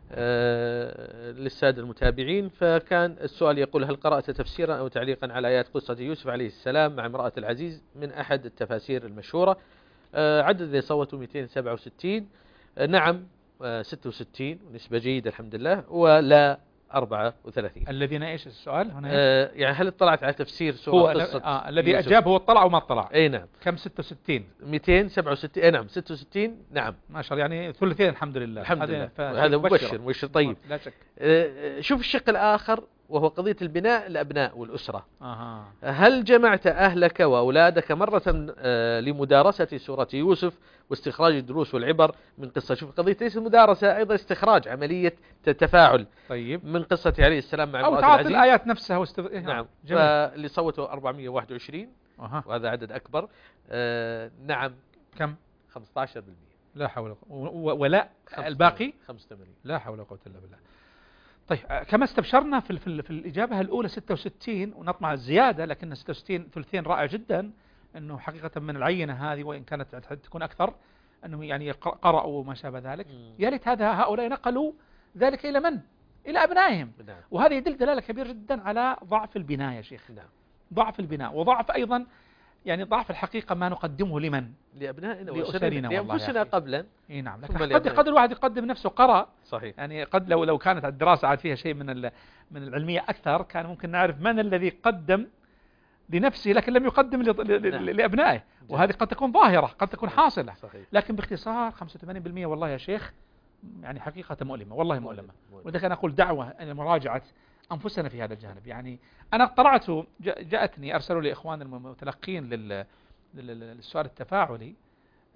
[SPEAKER 2] آه للسادة المتابعين، فكان السؤال يقول: هل قرأت تفسيرا أو تعليقا على آيات قصة يوسف عليه السلام مع امرأة العزيز من أحد التفاسير المشهورة؟ آه عدد اللي صوتوا مئتين وسبعة وستين، آه نعم آه ستة وستين ونسبة جيدة الحمد لله، ولا أربعة وثلاثين.
[SPEAKER 3] الذين ايش السؤال هنا؟
[SPEAKER 2] آه يعني هل اطلعت على تفسير سورة قصة
[SPEAKER 3] آه الذي أجاب هو اطلع وما اطلع؟
[SPEAKER 2] اي نعم.
[SPEAKER 3] كم؟ ستة وستين
[SPEAKER 2] مئتين وسبعة وستين. اي نعم ستة وستين. نعم ما
[SPEAKER 3] شاء الله، يعني ثلثين الحمد لله.
[SPEAKER 2] الحمد لله. هذا مبشر مبشر طيب.
[SPEAKER 3] لا شك.
[SPEAKER 2] آه شوف الشق الآخر وهو قضية البناء الأبناء والأسرة.
[SPEAKER 3] آه.
[SPEAKER 2] هل جمعت أهلك وأولادك مرة آه لمدارسة سورة يوسف واستخراج الدروس والعبر من قصة؟ شوف قضية ليس المدارسة، أيضا استخراج عملية تفاعل
[SPEAKER 3] طيب
[SPEAKER 2] من قصة عليه السلام مع
[SPEAKER 3] أو تعاطي الآيات نفسها واستغ...
[SPEAKER 2] نعم. فاللي صوتوا أربعمئة وواحد وعشرين
[SPEAKER 3] أه.
[SPEAKER 2] وهذا عدد أكبر. آه نعم
[SPEAKER 3] كم؟
[SPEAKER 2] خمسة عشر بالمئة.
[SPEAKER 3] لا حول ولا الباقي
[SPEAKER 2] خمسة وثمانين.
[SPEAKER 3] لا حول ولا قوة إلا بالله. طيب كما استبشرنا في في, في الإجابة الأولى ستة وستين ونطمع الزيادة، لكن ستة وستين ثلثين رائع جدا، أنه حقيقة من العينة هذه وإن كانت تكون أكثر أنه يعني قرأوا وما شابه ذلك. يا ليت هذا هؤلاء نقلوا ذلك إلى من؟ إلى أبنائهم.
[SPEAKER 2] نعم.
[SPEAKER 3] وهذا يدل دلالة كبيرة جدا على ضعف البناء يا شيخ.
[SPEAKER 2] نعم.
[SPEAKER 3] ضعف البناء وضعف أيضا يعني ضعف الحقيقة ما نقدمه لمن؟
[SPEAKER 2] لأبنائنا
[SPEAKER 3] وأسرنا
[SPEAKER 2] لأنفسنا قبلا.
[SPEAKER 3] إيه نعم. لكن قد قد الواحد يقدم نفسه قرأ.
[SPEAKER 2] صحيح.
[SPEAKER 3] يعني قد لو لو كانت الدراسة عاد فيها شيء من من العلمية أكثر كان ممكن نعرف من الذي قدم لنفسه لكن لم يقدم نعم. لأبنائه. وهذه قد تكون ظاهرة قد تكون حاصلة.
[SPEAKER 2] صحيح.
[SPEAKER 3] لكن باختصار خمسة وثمانين بالمئة والله يا شيخ يعني حقيقة مؤلمة والله مؤلمة. وإذا كان أقول دعوة أن مراجعة أنفسنا في هذا الجانب. يعني أنا اطلعت جاءتني أرسلوا لي إخوان المتلقين للسؤال التفاعلي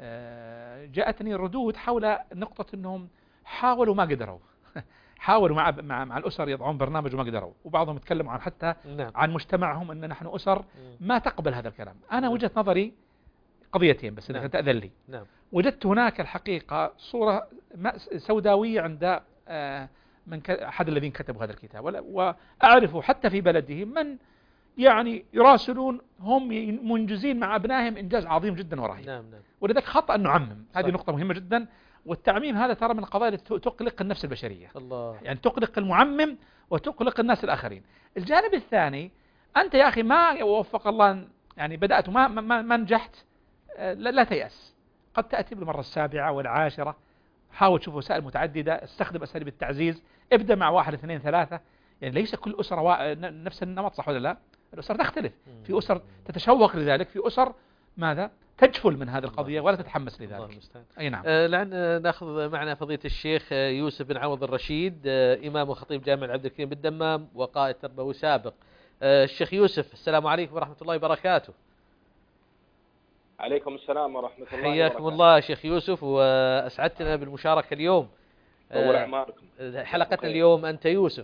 [SPEAKER 3] جاءتني ردود حول نقطة أنهم حاولوا ما قدروا حاولوا مع مع مع الأسر يضعون برنامج وما قدروا، وبعضهم يتكلموا عن حتى
[SPEAKER 2] نعم.
[SPEAKER 3] عن مجتمعهم أن نحن أسر ما تقبل هذا الكلام. أنا وجهة نظري قضيتين بس إذا تأذن لي.
[SPEAKER 2] نعم.
[SPEAKER 3] وجدت هناك الحقيقة صورة سوداوية عند من أحد الذين كتبوا هذا الكتاب، وأعرف حتى في بلده من يعني يراسلون هم منجزين مع أبنائهم إنجاز عظيم جدا ورهيب.
[SPEAKER 2] نعم نعم.
[SPEAKER 3] ولذلك خطأ أن نعمم، هذه نقطة مهمة جدا. والتعميم هذا ترى من القضايا التي تقلق النفس البشرية. الله. يعني تقلق المعمم وتقلق الناس الآخرين. الجانب الثاني، أنت يا أخي ما وفق الله يعني بدأت ما ما, ما نجحت، لا, لا تيأس، قد تأتي بالمرة السابعة والعاشرة. حاول تشوف وسائل متعددة، استخدم أساليب التعزيز، ابدأ مع واحد اثنين ثلاثة. يعني ليس كل أسرة و... نفس النمط، صح ولا لا؟ الأسر تختلف، في أسر تتشوق لذلك، في أسر ماذا تجفل من هذه القضية ولا تتحمس لذلك. أي نعم.
[SPEAKER 2] آه الآن نأخذ معنا فضيلة الشيخ يوسف بن عوض الرشيد، آه إمام وخطيب جامع عبد الكريم بالدمام وقائد تربوي سابق. آه الشيخ يوسف، السلام عليكم ورحمة الله وبركاته.
[SPEAKER 6] عليكم السلام ورحمة الله وبركاته.
[SPEAKER 2] حياكم الله شيخ يوسف، وأسعدتنا بالمشاركة اليوم.
[SPEAKER 6] طول أعماركم.
[SPEAKER 2] حلقتنا اليوم أنت يوسف،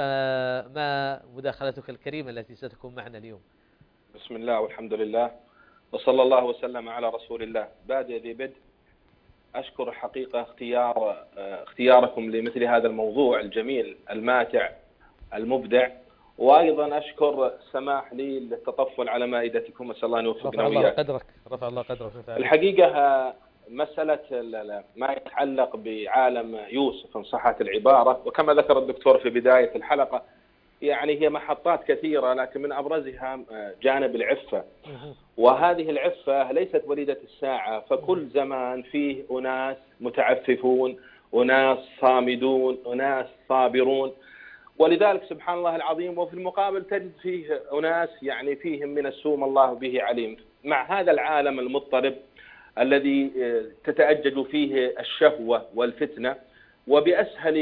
[SPEAKER 2] فما مداخلتك الكريمة التي ستكون معنا اليوم؟
[SPEAKER 6] بسم الله والحمد لله وصلى الله وسلم على رسول الله. بادئ ذي بدء أشكر حقيقة اختيار اختياركم لمثل هذا الموضوع الجميل الماتع المبدع، وأيضا أشكر السماح لي للتطفل على مائدتكم. أسأل الله أن يوفقنا وإياكم.
[SPEAKER 2] رفع الله قدرك. رفع الله قدرك.
[SPEAKER 6] الحقيقة مسألة ما يتعلق بعالم يوسف إن صحت العبارة، وكما ذكر الدكتور في بداية الحلقة، يعني هي محطات كثيرة، لكن من أبرزها جانب العفة. وهذه العفة ليست وليدة الساعة، فكل زمان فيه أناس متعففون، أناس صامدون، أناس صابرون، ولذلك سبحان الله العظيم. وفي المقابل تجد فيه أناس يعني فيهم من السوء ما الله به عليم. مع هذا العالم المضطرب الذي تتأجج فيه الشهوة والفتنة وبأسهل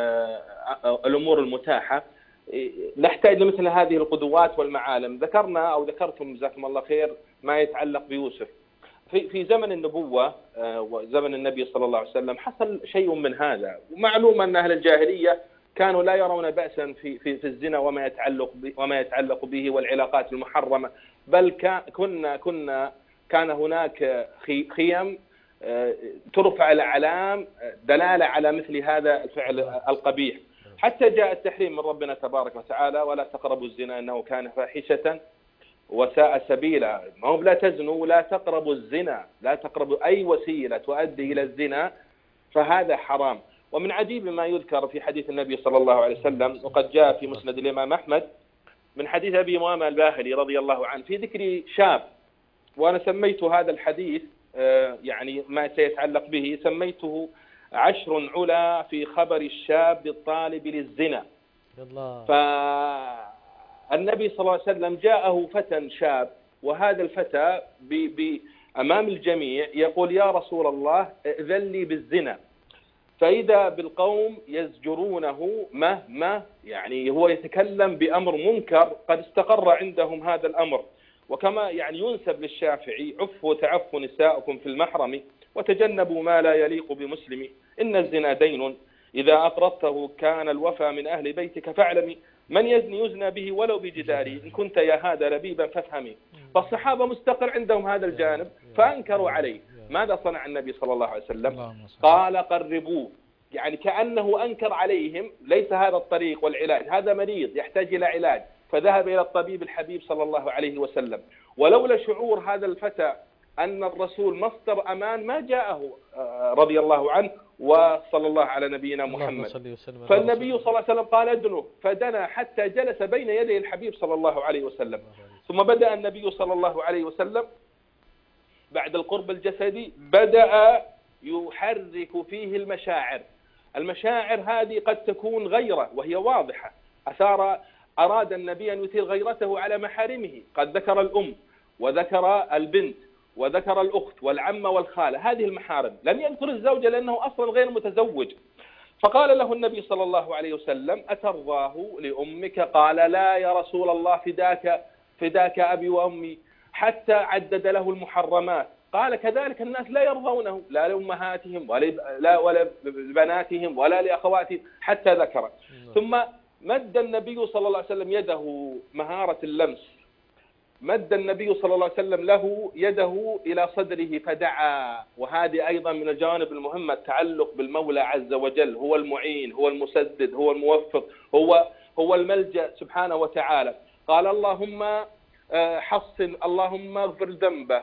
[SPEAKER 6] الأمور المتاحة، نحتاج لمثل هذه القدوات والمعالم. ذكرنا أو ذكرتم جزاكم الله خير ما يتعلق بيوسف. في في زمن النبوة وزمن النبي صلى الله عليه وسلم حصل شيء من هذا، ومعلوم أن أهل الجاهلية كانوا لا يرون بأسا في في في الزنا وما يتعلق وما يتعلق به والعلاقات المحرمة، بل كنا كنا كان هناك خيم ترفع الأعلام دلالة على مثل هذا الفعل القبيح، حتى جاء التحريم من ربنا تبارك وتعالى: ولا تقربوا الزنا إنه كان فاحشة وساء سبيلا. ما هو لا تزنوا ولا تقربوا الزنا، لا تقربوا أي وسيلة تؤدي إلى الزنا فهذا حرام. ومن عجيب ما يذكر في حديث النبي صلى الله عليه وسلم، وقد جاء في مسند الإمام أحمد من حديث أبي أمامة الباهلي رضي الله عنه في ذكر شاب، وأنا سميت هذا الحديث يعني ما سيتعلق به سميته عشر علا في خبر الشاب الطالب للزنا. الله. فالنبي صلى الله عليه وسلم جاءه فتى شاب، وهذا الفتى أمام الجميع يقول: يا رسول الله ائذن لي بالزنا. فإذا بالقوم يزجرونه مهما يعني هو يتكلم بأمر منكر قد استقر عندهم هذا الأمر. وكما يعني ينسب للشافعي: عفوا وتعفوا نساءكم في المحرم وتجنبوا ما لا يليق بمسلم، إن الزنا دين إذا أقرضته كان الوفى من أهل بيتك فاعلمي، من يزني يزنى به ولو بجداري، إن كنت يا هذا لبيبا فافهمي. فالصحابة مستقر عندهم هذا الجانب فأنكروا عليه. ماذا صنع النبي صلى الله عليه وسلم؟ قال: قربوه. يعني كأنه أنكر عليهم ليس هذا الطريق والعلاج، هذا مريض يحتاج إلى علاج، فذهب إلى الطبيب الحبيب صلى الله عليه وسلم. ولولا شعور هذا الفتى أن الرسول مصدر أمان ما جاءه رضي الله عنه وصلى الله على نبينا محمد. فالنبي صلى الله عليه وسلم قال: ادنه، فدنا حتى جلس بين يدي الحبيب صلى الله عليه وسلم. ثم بدأ النبي صلى الله عليه وسلم بعد القرب الجسدي بدأ يحرك فيه المشاعر. المشاعر هذه قد تكون غيرة وهي واضحة، أثار أراد النبي أن يثير غيرته على محارمه، قد ذكر الأم وذكر البنت وذكر الأخت والعمة والخالة، هذه المحارم. لم يذكر الزوجة لأنه أصلا غير متزوج. فقال له النبي صلى الله عليه وسلم: أترضاه لأمك؟ قال: لا يا رسول الله، فداك فداك أبي وأمي. حتى عدد له المحرمات قال كذلك الناس لا يرضونه لا لأمهاتهم ولا لا ولا لبناتهم ولا لأخواتهم حتى ذكر. ثم مد النبي صلى الله عليه وسلم يده مهارة اللمس، مد النبي صلى الله عليه وسلم له يده إلى صدره فدعا. وهذه أيضا من الجوانب المهمة، التعلق بالمولى عز وجل، هو المعين، هو المسدد، هو الموفق، هو هو الملجأ سبحانه وتعالى. قال اللهم حصن، اللهم اغفر ذنبه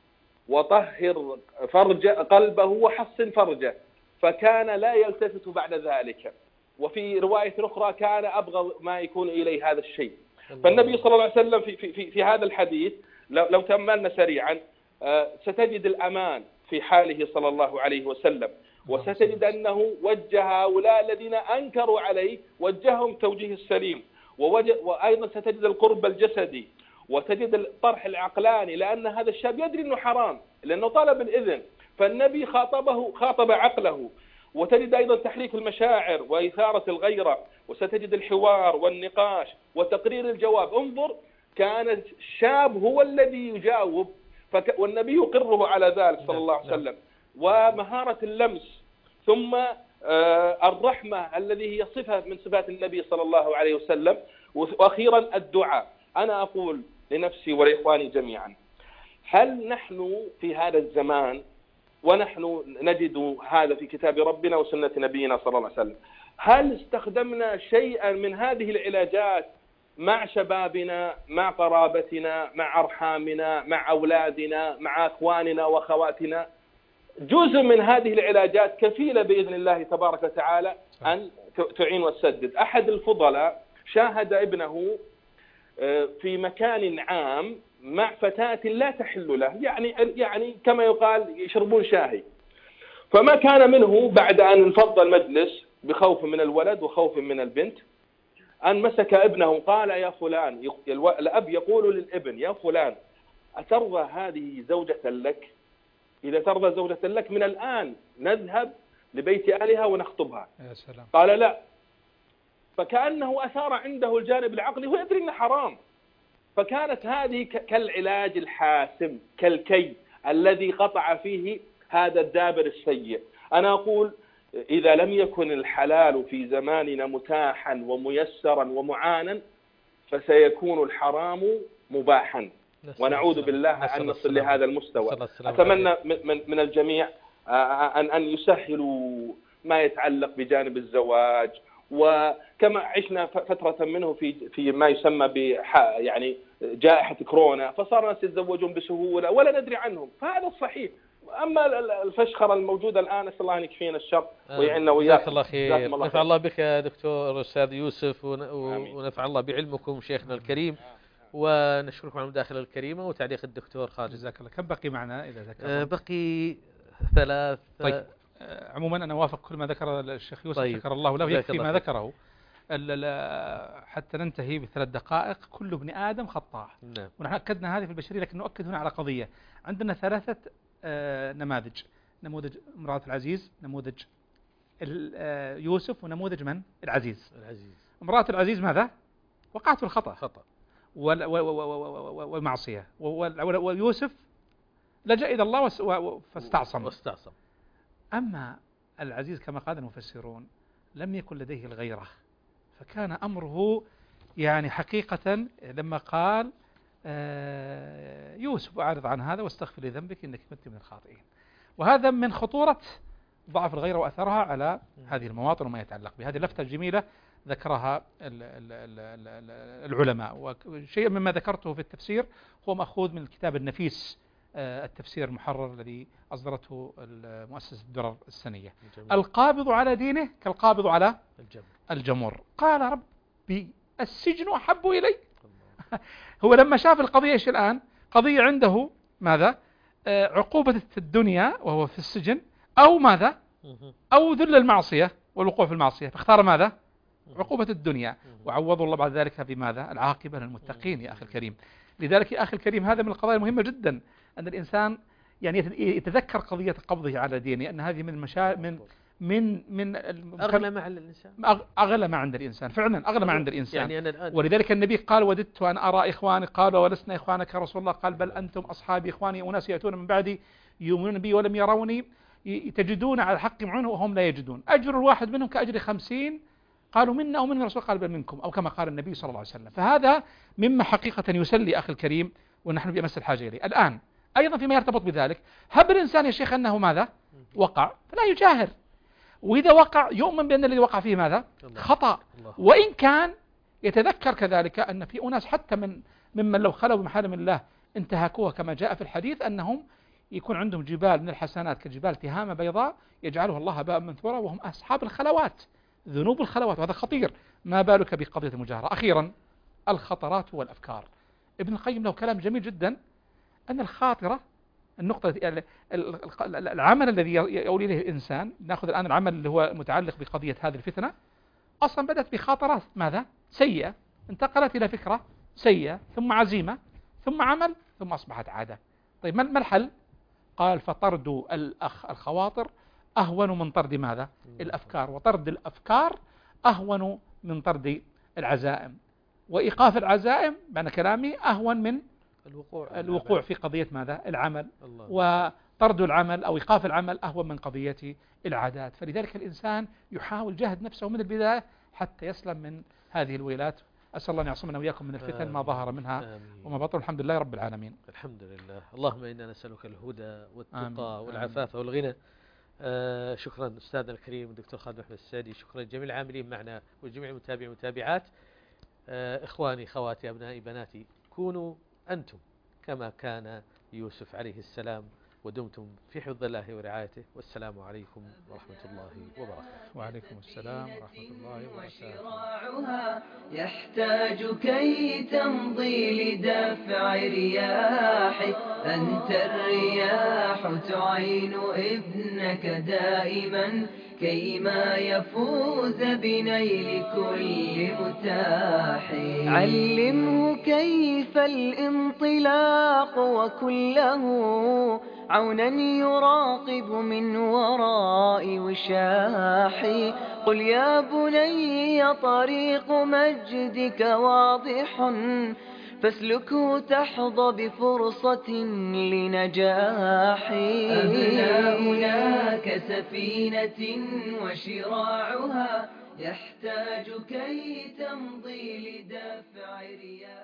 [SPEAKER 6] وطهر فرج قلبه وحصن فرجه، فكان لا يلتفت بعد ذلك. وفي رواية أخرى كان أبغض ما يكون إليه هذا الشيء. فالنبي صلى الله عليه وسلم في, في, في, في هذا الحديث لو, لو تأملنا سريعا ستجد الأمان في حاله صلى الله عليه وسلم، وستجد أنه وجه هؤلاء الذين أنكروا عليه، وجههم توجيه السليم، وأيضا ستجد القرب الجسدي، وتجد الطرح العقلاني، لأن هذا الشاب يدري أنه حرام لأنه طلب الإذن، فالنبي خاطبه خاطب عقله. وتجد أيضا تحريك المشاعر وإثارة الغيرة، وستجد الحوار والنقاش وتقرير الجواب. انظر، كان الشاب هو الذي يجاوب، فك... والنبي يقره على ذلك صلى الله عليه وسلم. ومهارة اللمس، ثم آه الرحمة الذي هي صفة من صفات النبي صلى الله عليه وسلم. وأخيرا الدعاء. أنا أقول لنفسي ولإخواني جميعا، هل نحن في هذا الزمان، ونحن نجد هذا في كتاب ربنا وسنة نبينا صلى الله عليه وسلم، هل استخدمنا شيئا من هذه العلاجات مع شبابنا، مع قرابتنا، مع أرحامنا، مع أولادنا، مع أخواننا وأخواتنا؟ جزء من هذه العلاجات كفيلة بإذن الله تبارك وتعالى أن تعين وتسدد. أحد الفضلاء شاهد ابنه في مكان عام مع فتاة لا تحل له، يعني يعني كما يقال يشربون شاهي. فما كان منه بعد أن انفض المجلس بخوف من الولد وخوف من البنت أن مسك ابنه، قال يا فلان، الأب يقول للابن يا فلان أترضى هذه زوجة لك؟ إذا ترضى زوجة لك من الآن نذهب لبيت أهلها ونخطبها.
[SPEAKER 3] يا سلام.
[SPEAKER 6] قال لا. فكأنه أثار عنده الجانب العقلي، هو يدري أنه حرام. فكانت هذه كالعلاج الحاسم، كالكي الذي قطع فيه هذا الدابر السيء. أنا أقول إذا لم يكن الحلال في زماننا متاحا وميسرا ومعانا، فسيكون الحرام مباحا، ونعوذ بالله أن نصل لهذا المستوى. أتمنى من الجميع أن أن يسهلوا ما يتعلق بجانب الزواج، وكما عشنا فترة منه في في ما يسمى ب يعني جائحة كورونا، فصار الناس يتزوجون بسهولة ولا ندري عنهم، فهذا الصحيح. أما الفشخرة الموجودة الآن، نسأل الله أن يكفينا الشر ويعيننا وإياكم.
[SPEAKER 2] جزاك الله خير. نفع الله بك يا دكتور أستاذ يوسف، ونفع الله بعلمكم شيخنا الكريم، ونشكركم على المداخلة الكريمة وتعليق الدكتور خالد.
[SPEAKER 3] جزاك الله. كم بقي معنا إذا ذكرت؟
[SPEAKER 2] أه بقي ثلاث.
[SPEAKER 3] طيب عموما أنا وافق كل ما ذكر الشيخ يوسف، طيب. ذكر الله له، يكفي ما ذكره حتى ننتهي بثلاث دقائق. كل ابن آدم خطاء، نعم. ونحن أكدنا هذه في البشرية، لكن نؤكد هنا على قضية. عندنا ثلاثة آه نماذج: نموذج امرأة العزيز، نموذج آه يوسف، ونموذج من؟ العزيز.
[SPEAKER 2] العزيز.
[SPEAKER 3] امرأة العزيز ماذا؟ وقعت في الخطأ،
[SPEAKER 2] خطأ
[SPEAKER 3] والمعصية. ويوسف لجأ إلى الله فاستعصم
[SPEAKER 2] واستعصم.
[SPEAKER 3] أما العزيز كما قال المفسرون لم يكن لديه الغيرة، فكان أمره يعني حقيقة لما قال آه يوسف أعرض عن هذا واستغفر لذنبك إنك كنت من الخاطئين. وهذا من خطورة ضعف الغيرة وأثرها على هذه المواطن وما يتعلق بهذه اللفتة الجميلة ذكرها العلماء. وشيء مما ذكرته في التفسير هو مأخوذ من الكتاب النفيس التفسير المحرر الذي أصدرته مؤسسة الدرر السنية. الجميل. القابض على دينه كالقابض على الجمر, الجمر. قال ربي السجن أحب إلي. هو لما شاف القضية إيش الآن؟ قضية عنده ماذا؟ آه عقوبة الدنيا وهو في السجن، أو ماذا؟ أو ذل المعصية والوقوع في المعصية، فاختار ماذا؟ عقوبة الدنيا. وعوض الله بعد ذلك بماذا؟ العاقبة للمتقين يا أخي الكريم. لذلك يا أخي الكريم هذا من القضايا المهمة جدا، أن الإنسان يعني يتذكر قضية قبضه على دينه، أن هذه من مشا... من من من
[SPEAKER 2] أغلى ما عند الإنسان،
[SPEAKER 3] أغلى ما عند الإنسان فعلا، أغلى ما عند الإنسان.
[SPEAKER 2] يعني أنا الآن
[SPEAKER 3] ولذلك النبي قال وددت أن أرى إخواني، قالوا ولسنا إخوانك يا رسول الله، قال بل أنتم أصحابي إخواني، أناس يأتون من بعدي يؤمنون بي ولم يروني تجدون على الحق معونه وهم لا يجدون، أجر الواحد منهم كأجر خمسين، قالوا منا أو من الرسول، قال بل منكم، أو كما قال النبي صلى الله عليه وسلم. فهذا مما حقيقة يسلي أخي الكريم ونحن بأمس الحاجة إليه. الآن أيضا فيما يرتبط بذلك، هب الإنسان يا شيخ أنه ماذا وقع فلا يجاهر، وإذا وقع يؤمن بأن الذي وقع فيه ماذا خطأ، وإن كان يتذكر كذلك أن في أناس حتى من ممن لو خلوا بمحارم الله انتهكوها، كما جاء في الحديث أنهم يكون عندهم جبال من الحسنات كجبال تهامة بيضاء يجعلها الله هباء منثورا، وهم أصحاب الخلوات، ذنوب الخلوات، وهذا خطير، ما بالك بقضية المجاهرة. أخيرا الخطرات والأفكار. ابن القيم له كلام جميل جدا، أن الخاطرة النقطة العمل الذي يولي إليه الإنسان، نأخذ الآن العمل اللي هو متعلق بقضية هذه الفتنة، أصلا بدأت بخاطرات ماذا سيئة، انتقلت إلى فكرة سيئة، ثم عزيمة، ثم عمل، ثم أصبحت عادة. طيب ما الحل؟ قال فطرد الأخ الخواطر أهون من طرد ماذا الأفكار، وطرد الأفكار أهون من طرد العزائم، وإيقاف العزائم معنى كلامي أهون من الوقوع, الوقوع في قضية ماذا العمل، الله. وطرد العمل أو إيقاف العمل أهون من قضية العادات. فلذلك الإنسان يحاول جهد نفسه من البداية حتى يسلم من هذه الويلات. أسأل الله أن يعصمنا وإياكم من الفتن ما ظهر منها آمين. وما بطن. الحمد لله رب العالمين.
[SPEAKER 2] الحمد لله. اللهم إنا نسألك الهدى والتقى والعفاف والغنى. آه شكرا أستاذنا الكريم الدكتور خالد محمد السادي، شكرا جميع العاملين معنا وجميع المتابعين والمتابعات. آه إخواني خواتي أبنائي بناتي، كونوا أنتم كما كان يوسف عليه السلام، ودمتم في حفظ الله ورعايته. والسلام عليكم ورحمة الله وبركاته.
[SPEAKER 3] وعليكم السلام ورحمة الله وبركاته.
[SPEAKER 1] وشراعها يحتاج كي تمضي لدفع رياحه، أنت الرياح تعين ابنك دائما كيما يفوز بنيل كل متاح. علمه كيف الانطلاق وكله عونا يراقب من وراء وشاحي. قل يا بني طريق مجدك واضح، فاسلكه تحظى بفرصة لنجاح. أبناؤنا كسفينة وشراعها يحتاج كي تمضي لدفع رياح.